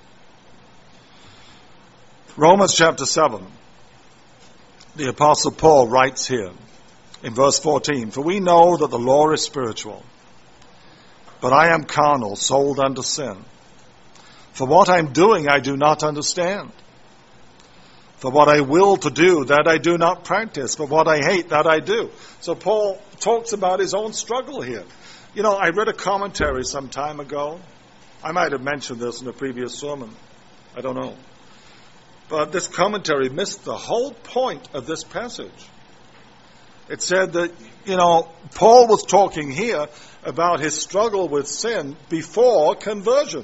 Romans chapter seven. The Apostle Paul writes here in verse fourteen, "For we know that the law is spiritual, but I am carnal, sold unto sin. For what I'm doing I do not understand. For what I will to do, that I do not practice. For what I hate, that I do." So Paul talks about his own struggle here. You know, I read a commentary some time ago. I might have mentioned this in a previous sermon. I don't know. But this commentary missed the whole point of this passage. It said that, you know, Paul was talking here about his struggle with sin before conversion.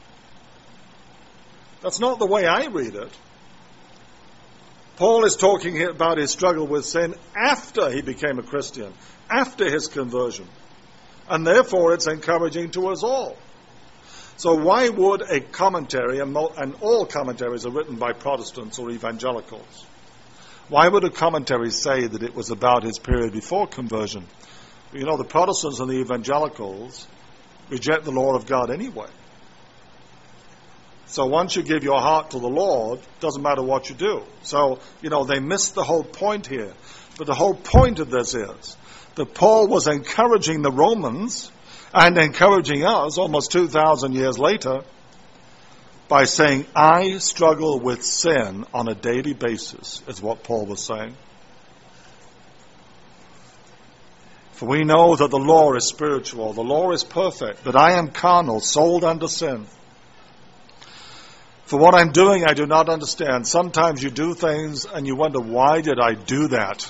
That's not the way I read it. Paul is talking here about his struggle with sin after he became a Christian, after his conversion. And therefore it's encouraging to us all. So why would a commentary, and all commentaries are written by Protestants or evangelicals, why would a commentary say that it was about his period before conversion? You know, the Protestants and the evangelicals reject the law of God anyway. So once you give your heart to the Lord, it doesn't matter what you do. So, you know, they missed the whole point here. But the whole point of this is that Paul was encouraging the Romans and encouraging us almost two thousand years later by saying, I struggle with sin on a daily basis, is what Paul was saying. For we know that the law is spiritual, the law is perfect, but I am carnal, sold under sin. For what I'm doing, I do not understand. Sometimes you do things and you wonder, why did I do that?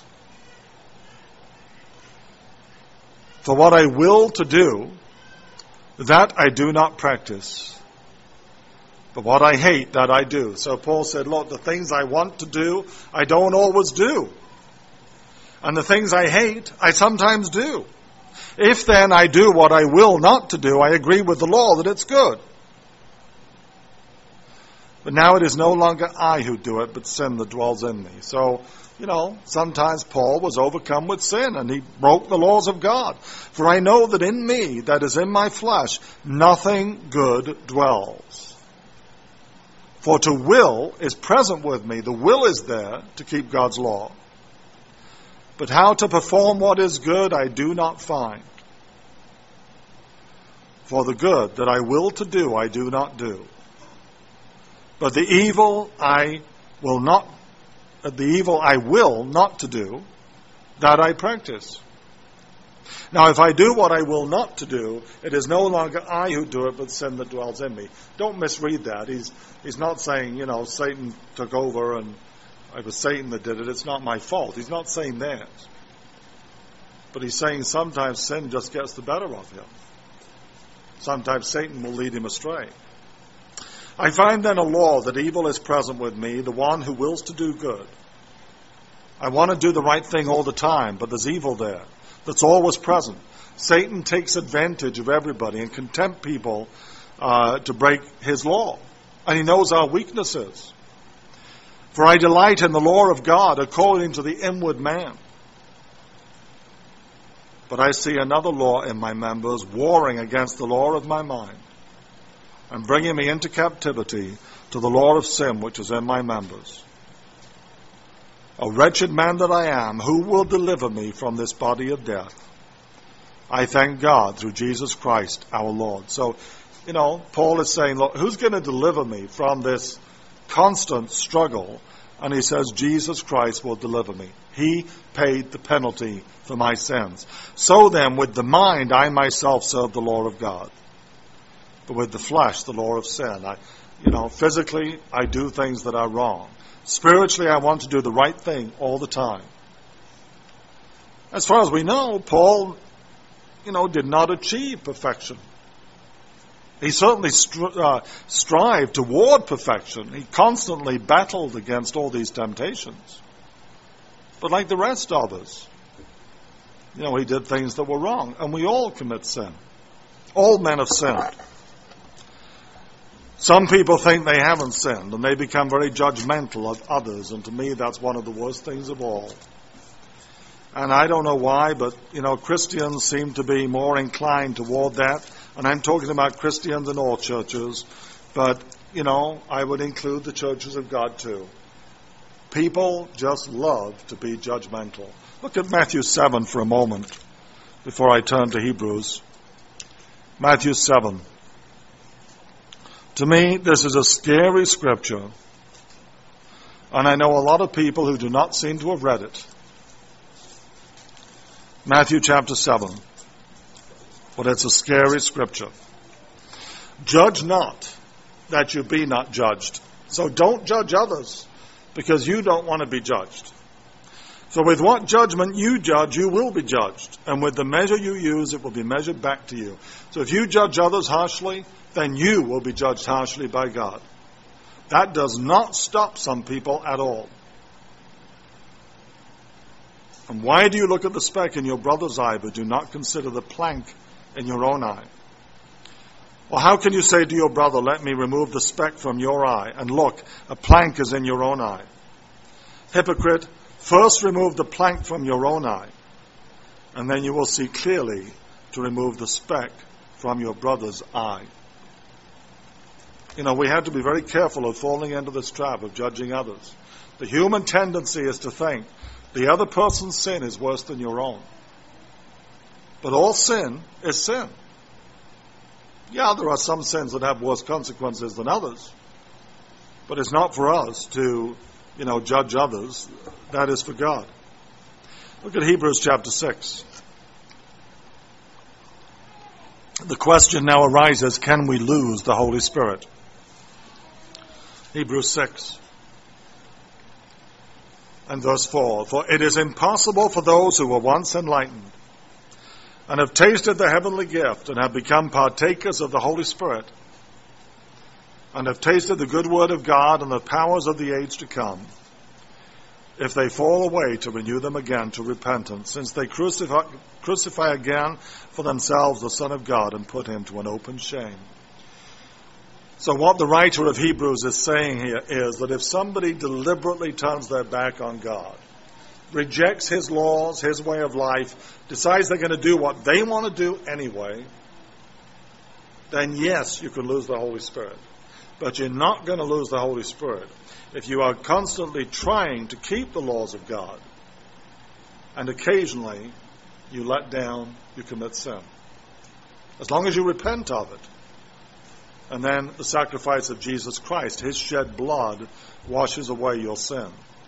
For what I will to do, that I do not practice. But what I hate, that I do. So Paul said, look, the things I want to do, I don't always do. And the things I hate, I sometimes do. If then I do what I will not to do, I agree with the law that it's good. But now it is no longer I who do it, but sin that dwells in me. So, you know, sometimes Paul was overcome with sin and he broke the laws of God. For I know that in me, that is in my flesh, nothing good dwells. For to will is present with me. The will is there to keep God's law. But how to perform what is good I do not find. For the good that I will to do I do not do. But the evil I will not, the evil I will not to do, that I practice. Now, if I do what I will not to do, it is no longer I who do it, but sin that dwells in me. Don't misread that. He's he's not saying, you know, Satan took over and it was Satan that did it. It's not my fault. He's not saying that. But he's saying sometimes sin just gets the better of him. Sometimes Satan will lead him astray. I find then a law that evil is present with me, the one who wills to do good. I want to do the right thing all the time, but there's evil there that's always present. Satan takes advantage of everybody and can tempt people uh, to break his law. And he knows our weaknesses. For I delight in the law of God according to the inward man. But I see another law in my members warring against the law of my mind and bringing me into captivity to the law of sin which is in my members. O wretched man that I am, who will deliver me from this body of death? I thank God through Jesus Christ our Lord. So, you know, Paul is saying, look, who's going to deliver me from this constant struggle? And he says, Jesus Christ will deliver me. He paid the penalty for my sins. So then, with the mind, I myself serve the law of God. But with the flesh, the law of sin. I, you know, physically, I do things that are wrong. Spiritually, I want to do the right thing all the time. As far as we know, Paul, you know, did not achieve perfection. He certainly stri- uh, strived toward perfection. He constantly battled against all these temptations. But like the rest of us, you know, he did things that were wrong. And we all commit sin. All men have sinned. Some people think they haven't sinned, and they become very judgmental of others. And to me, that's one of the worst things of all. And I don't know why, but, you know, Christians seem to be more inclined toward that. And I'm talking about Christians in all churches. But, you know, I would include the churches of God too. People just love to be judgmental. Look at Matthew seven for a moment before I turn to Hebrews. Matthew seven. To me, this is a scary scripture. And I know a lot of people who do not seem to have read it. Matthew chapter seven. But it's a scary scripture. Judge not, that you be not judged. So don't judge others, because you don't want to be judged. So with what judgment you judge, you will be judged. And with the measure you use, it will be measured back to you. So if you judge others harshly, then you will be judged harshly by God. That does not stop some people at all. And why do you look at the speck in your brother's eye, but do not consider the plank in your own eye? Or how can you say to your brother, let me remove the speck from your eye, and look, a plank is in your own eye? Hypocrite, first remove the plank from your own eye, and then you will see clearly to remove the speck from your brother's eye. You know, we have to be very careful of falling into this trap of judging others. The human tendency is to think the other person's sin is worse than your own. But all sin is sin. Yeah, there are some sins that have worse consequences than others. But it's not for us to, you know, judge others. That is for God. Look at Hebrews chapter six. The question now arises, can we lose the Holy Spirit? Hebrews six and verse four. For it is impossible for those who were once enlightened and have tasted the heavenly gift and have become partakers of the Holy Spirit and have tasted the good word of God and the powers of the age to come, if they fall away, to renew them again to repentance, since they crucify, crucify again for themselves the Son of God and put him to an open shame. So what the writer of Hebrews is saying here is that if somebody deliberately turns their back on God, rejects his laws, his way of life, decides they're going to do what they want to do anyway, then yes, you can lose the Holy Spirit. But you're not going to lose the Holy Spirit if you are constantly trying to keep the laws of God, and occasionally you let down, you commit sin. As long as you repent of it, and then the sacrifice of Jesus Christ, his shed blood, washes away your sin.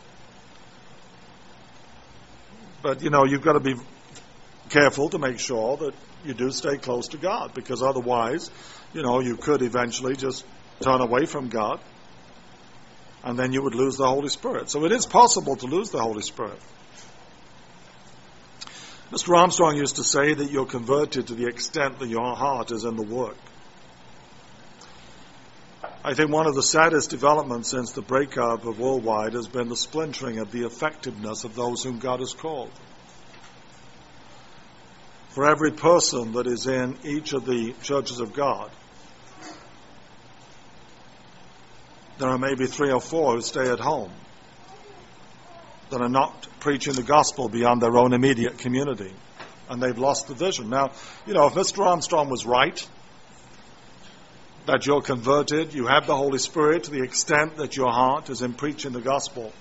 But, you know, you've got to be careful to make sure that you do stay close to God, because otherwise, you know, you could eventually just turn away from God, and then you would lose the Holy Spirit. So it is possible to lose the Holy Spirit. Mister Armstrong used to say that you're converted to the extent that your heart is in the work. I think one of the saddest developments since the breakup of Worldwide has been the splintering of the effectiveness of those whom God has called. For every person that is in each of the churches of God, there are maybe three or four who stay at home, that are not preaching the gospel beyond their own immediate community, and they've lost the vision. Now, you know, if Mister Armstrong was right, that you're converted, you have the Holy Spirit to the extent that your heart is in preaching the gospel.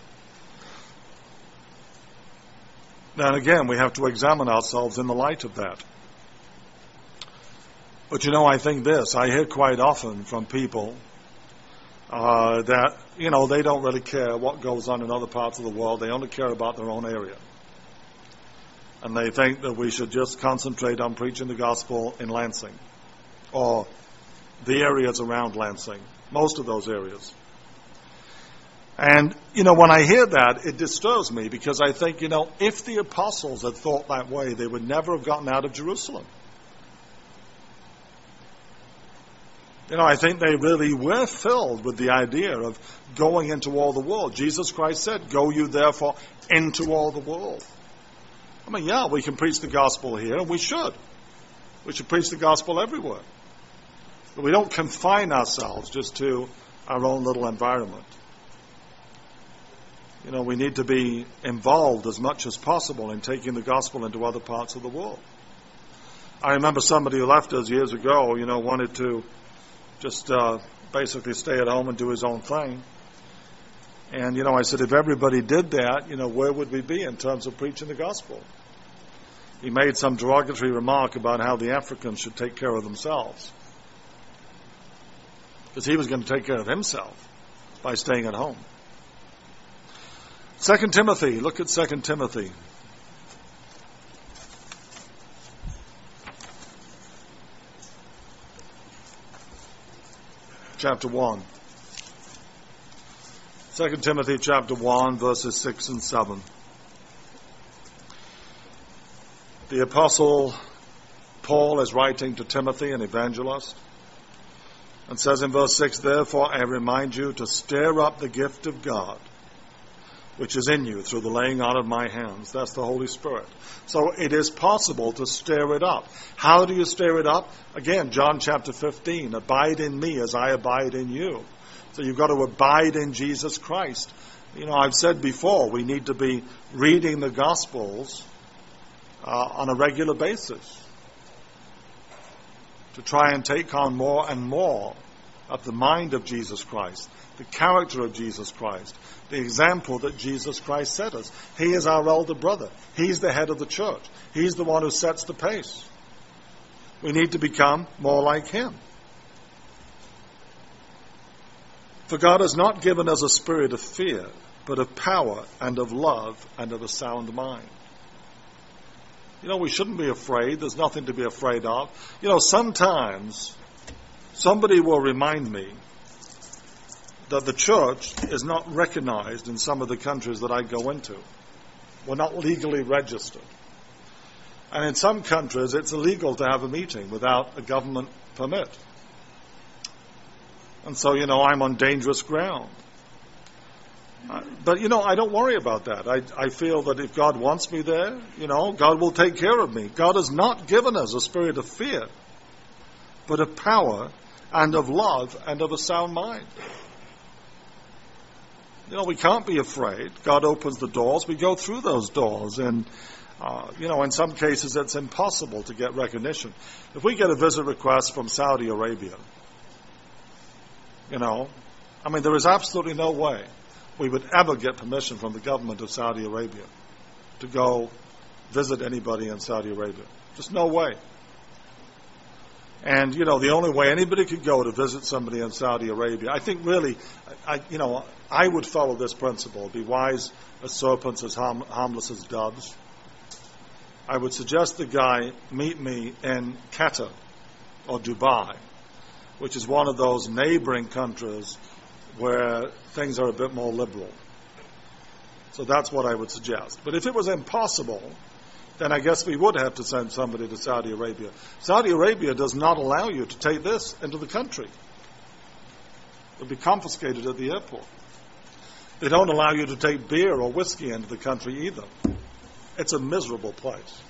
Now again, we have to examine ourselves in the light of that. But you know, I think this, I hear quite often from people uh, that, you know, they don't really care what goes on in other parts of the world. They only care about their own area. And they think that we should just concentrate on preaching the gospel in Lansing or the areas around Lansing, most of those areas. And, you know, when I hear that, it disturbs me because I think, you know, if the apostles had thought that way, they would never have gotten out of Jerusalem. You know, I think they really were filled with the idea of going into all the world. Jesus Christ said, "Go you therefore into all the world." I mean, yeah, we can preach the gospel here, and we should. We should preach the gospel everywhere. But we don't confine ourselves just to our own little environment. You know, we need to be involved as much as possible in taking the gospel into other parts of the world. I remember somebody who left us years ago, you know, wanted to just uh, basically stay at home and do his own thing. And, you know, I said, if everybody did that, you know, where would we be in terms of preaching the gospel? He made some derogatory remark about how the Africans should take care of themselves. Because he was going to take care of himself by staying at home. Second Timothy, look at Second Timothy. Chapter one. Second Timothy chapter one, verses six and seven. The apostle Paul is writing to Timothy, an evangelist, and says in verse six, "Therefore I remind you to stir up the gift of God, which is in you through the laying on of my hands." That's the Holy Spirit. So it is possible to stir it up. How do you stir it up? Again, John chapter fifteen, abide in me as I abide in you. So you've got to abide in Jesus Christ. You know, I've said before, we need to be reading the Gospels uh, on a regular basis to try and take on more and more of the mind of Jesus Christ, the character of Jesus Christ, the example that Jesus Christ set us. He is our elder brother. He's the head of the church. He's the one who sets the pace. We need to become more like him. For God has not given us a spirit of fear, but of power and of love and of a sound mind. You know, we shouldn't be afraid. There's nothing to be afraid of. You know, sometimes somebody will remind me that the church is not recognized in some of the countries that I go into. We're not legally registered. And in some countries, it's illegal to have a meeting without a government permit. And so, you know, I'm on dangerous ground. Uh, but, you know, I don't worry about that. I, I feel that if God wants me there, you know, God will take care of me. God has not given us a spirit of fear, but of power and of love and of a sound mind. You know, we can't be afraid. God opens the doors. We go through those doors. And, uh, you know, in some cases it's impossible to get recognition. If we get a visit request from Saudi Arabia, you know, I mean, there is absolutely no way we would ever get permission from the government of Saudi Arabia to go visit anybody in Saudi Arabia. Just no way. And, you know, the only way anybody could go to visit somebody in Saudi Arabia, I think really, I, you know, I would follow this principle, be wise as serpents, as harm, harmless as doves. I would suggest the guy meet me in Qatar or Dubai, which is one of those neighboring countries where things are a bit more liberal. So that's what I would suggest. But if it was impossible, then I guess we would have to send somebody to Saudi Arabia. Saudi Arabia does not allow you to take this into the country. It would be confiscated at the airport. They don't allow you to take beer or whiskey into the country either. It's a miserable place.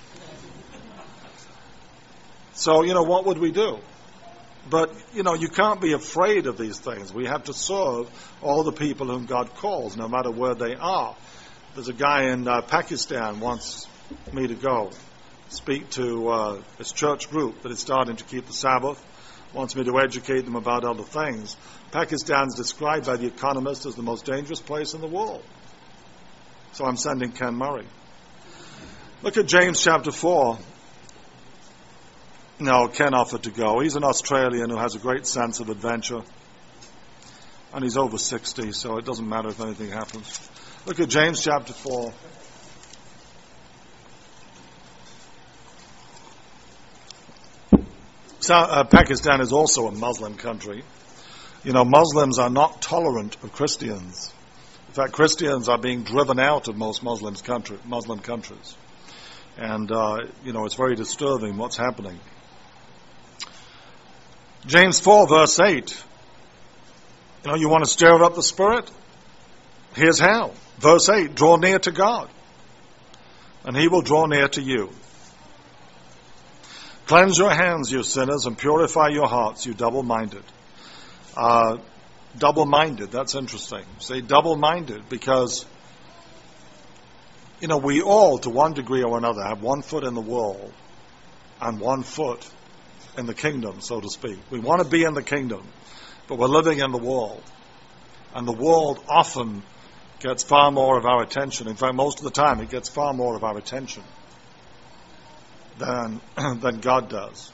So, you know, what would we do? But, you know, you can't be afraid of these things. We have to serve all the people whom God calls, no matter where they are. There's a guy in uh, Pakistan wants me to go speak to uh, his church group that is starting to keep the Sabbath wants me to educate them about other things. Pakistan is described by The Economist as the most dangerous place in the world. So I'm sending Ken Murray. Look at James chapter four. No, Ken offered to go. He's an Australian who has a great sense of adventure. And he's over sixty, so it doesn't matter if anything happens. Look at James chapter four. So, uh, Pakistan is also a Muslim country. You know, Muslims are not tolerant of Christians. In fact, Christians are being driven out of most Muslims country, Muslim countries. And, uh, you know, it's very disturbing what's happening. James four, verse eight. You know, you want to stir up the Spirit? Here's how. Verse eight, draw near to God, and He will draw near to you. Cleanse your hands, you sinners, and purify your hearts, you double-minded. Uh, double-minded, that's interesting. Say double-minded because, you know, we all, to one degree or another, have one foot in the world and one foot in the kingdom, so to speak. We want to be in the kingdom, but we're living in the world. And the world often gets far more of our attention. In fact, most of the time, it gets far more of our attention than than God does.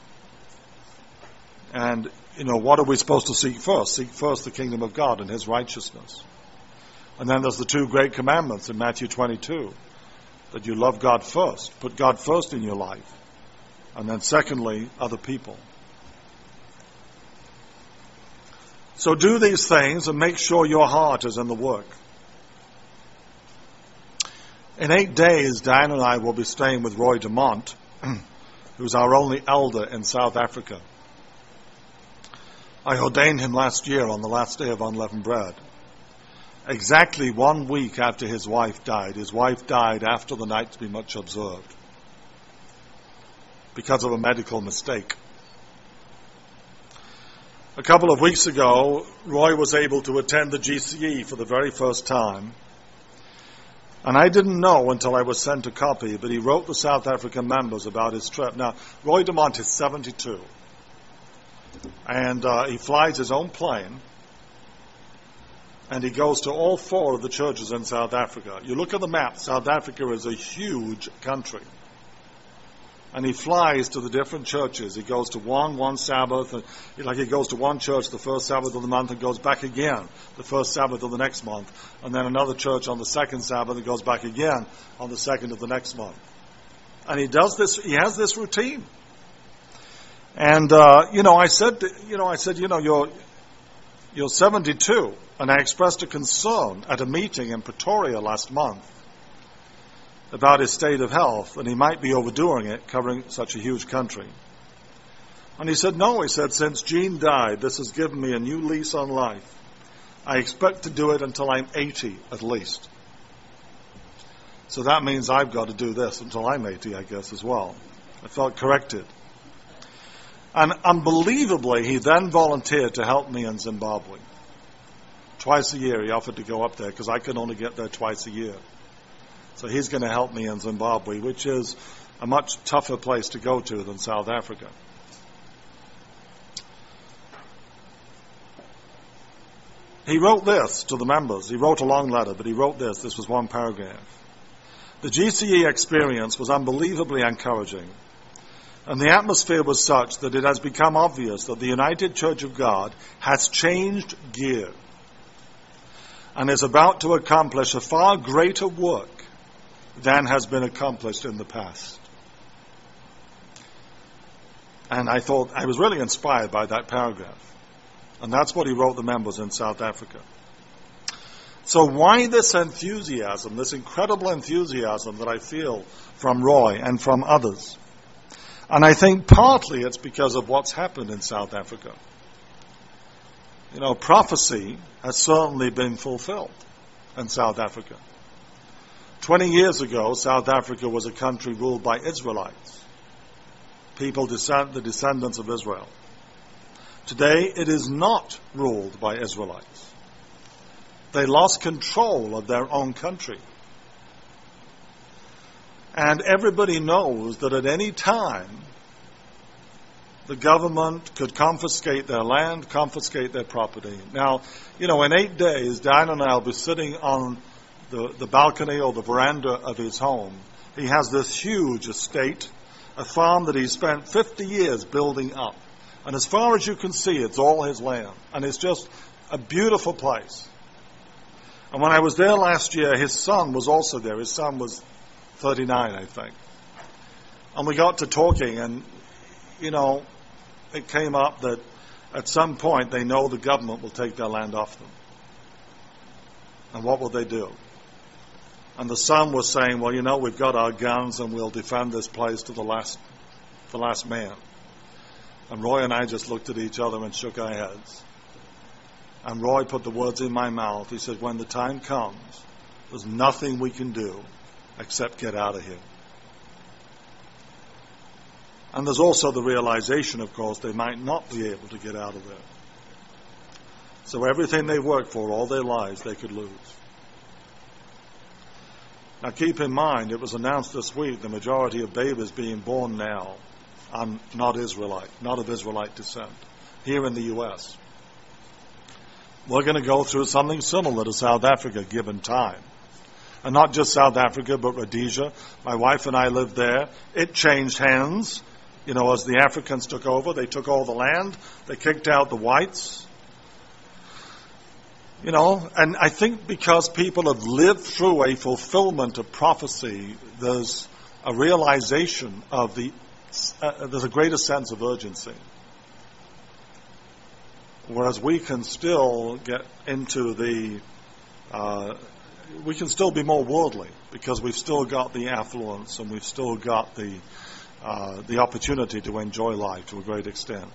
And, you know, what are we supposed to seek first? Seek first the kingdom of God and His righteousness. And then there's the two great commandments in Matthew twenty-two, that you love God first, put God first in your life, and then secondly, other people. So do these things and make sure your heart is in the work. In eight days, Diane and I will be staying with Roy DeMont, who's our only elder in South Africa. I ordained him last year on the last day of unleavened bread. Exactly one week after his wife died. His wife died after the night to be much observed because of a medical mistake. A couple of weeks ago, Roy was able to attend the G C E for the very first time. And I didn't know until I was sent a copy, but he wrote the South African members about his trip. Now, Roy DeMont is seventy-two. And uh, he flies his own plane. And he goes to all four of the churches in South Africa. You look at the map, South Africa is a huge country. And he flies to the different churches. He goes to one, one Sabbath, and like he goes to one church the first Sabbath of the month and goes back again the first Sabbath of the next month. And then another church on the second Sabbath and goes back again on the second of the next month. And he does this, he has this routine. And, uh, you know, I said, you know, I said, you know, you're, you're seventy-two. And I expressed a concern at a meeting in Pretoria last month about his state of health, and he might be overdoing it, covering such a huge country. And he said, no, he said, since Jean died, this has given me a new lease on life. I expect to do it until I'm eighty, at least. So that means I've got to do this until I'm eighty, I guess, as well. I felt corrected. And unbelievably, he then volunteered to help me in Zimbabwe. Twice a year he offered to go up there, because I could only get there twice a year. So he's going to help me in Zimbabwe, which is a much tougher place to go to than South Africa. He wrote this to the members. He wrote a long letter, but he wrote this. This was one paragraph. The G C E experience was unbelievably encouraging, and the atmosphere was such that it has become obvious that the United Church of God has changed gear and is about to accomplish a far greater work than has been accomplished in the past. And I thought, I was really inspired by that paragraph. And that's what he wrote the members in South Africa. So why this enthusiasm, this incredible enthusiasm that I feel from Roy and from others? And I think partly it's because of what's happened in South Africa. You know, prophecy has certainly been fulfilled in South Africa. Twenty years ago, South Africa was a country ruled by Israelites, people descend, the descendants of Israel. Today, it is not ruled by Israelites. They lost control of their own country. And everybody knows that at any time, the government could confiscate their land, confiscate their property. Now, you know, in eight days, Dan and I will be sitting on the, the balcony or the veranda of his home. He has this huge estate, a farm that he spent fifty years building up. And as far as you can see, it's all his land. And it's just a beautiful place. And when I was there last year, his son was also there. His son was thirty-nine, I think. And we got to talking, and, you know, it came up that at some point they know the government will take their land off them. And what will they do? And the son was saying, well, you know, we've got our guns and we'll defend this place to the last, the last man. And Roy and I just looked at each other and shook our heads. And Roy put the words in my mouth. He said, when the time comes, there's nothing we can do except get out of here. And there's also the realization, of course, they might not be able to get out of there. So everything they worked for all their lives, they could lose. Now keep in mind, it was announced this week the majority of babies being born now are not Israelite, not of Israelite descent, here in the U S. We're going to go through something similar to South Africa, given time. And not just South Africa, but Rhodesia. My wife and I lived there. It changed hands. You know, as the Africans took over, they took all the land. They kicked out the whites. You know, and I think because people have lived through a fulfillment of prophecy, there's a realization of the, uh, there's a greater sense of urgency. Whereas we can still get into the, uh, we can still be more worldly because we've still got the affluence and we've still got the, uh, the opportunity to enjoy life to a great extent.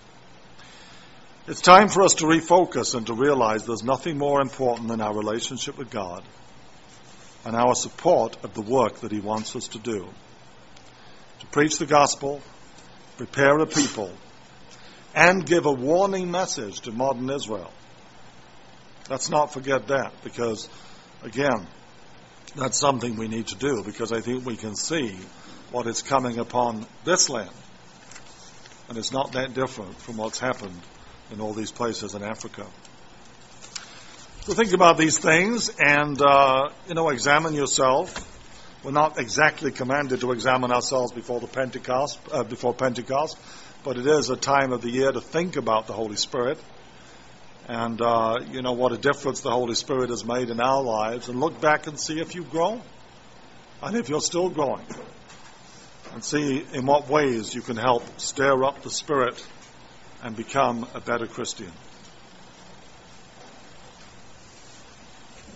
It's time for us to refocus and to realize there's nothing more important than our relationship with God and our support of the work that He wants us to do. To preach the gospel, prepare a people, and give a warning message to modern Israel. Let's not forget that, because, again, that's something we need to do, because I think we can see what is coming upon this land. And it's not that different from what's happened in all these places in Africa. So think about these things and, uh, you know, examine yourself. We're not exactly commanded to examine ourselves before the Pentecost, uh, before Pentecost, but it is a time of the year to think about the Holy Spirit and, uh, you know, what a difference the Holy Spirit has made in our lives, and look back and see if you've grown and if you're still growing, and see in what ways you can help stir up the Spirit and become a better Christian.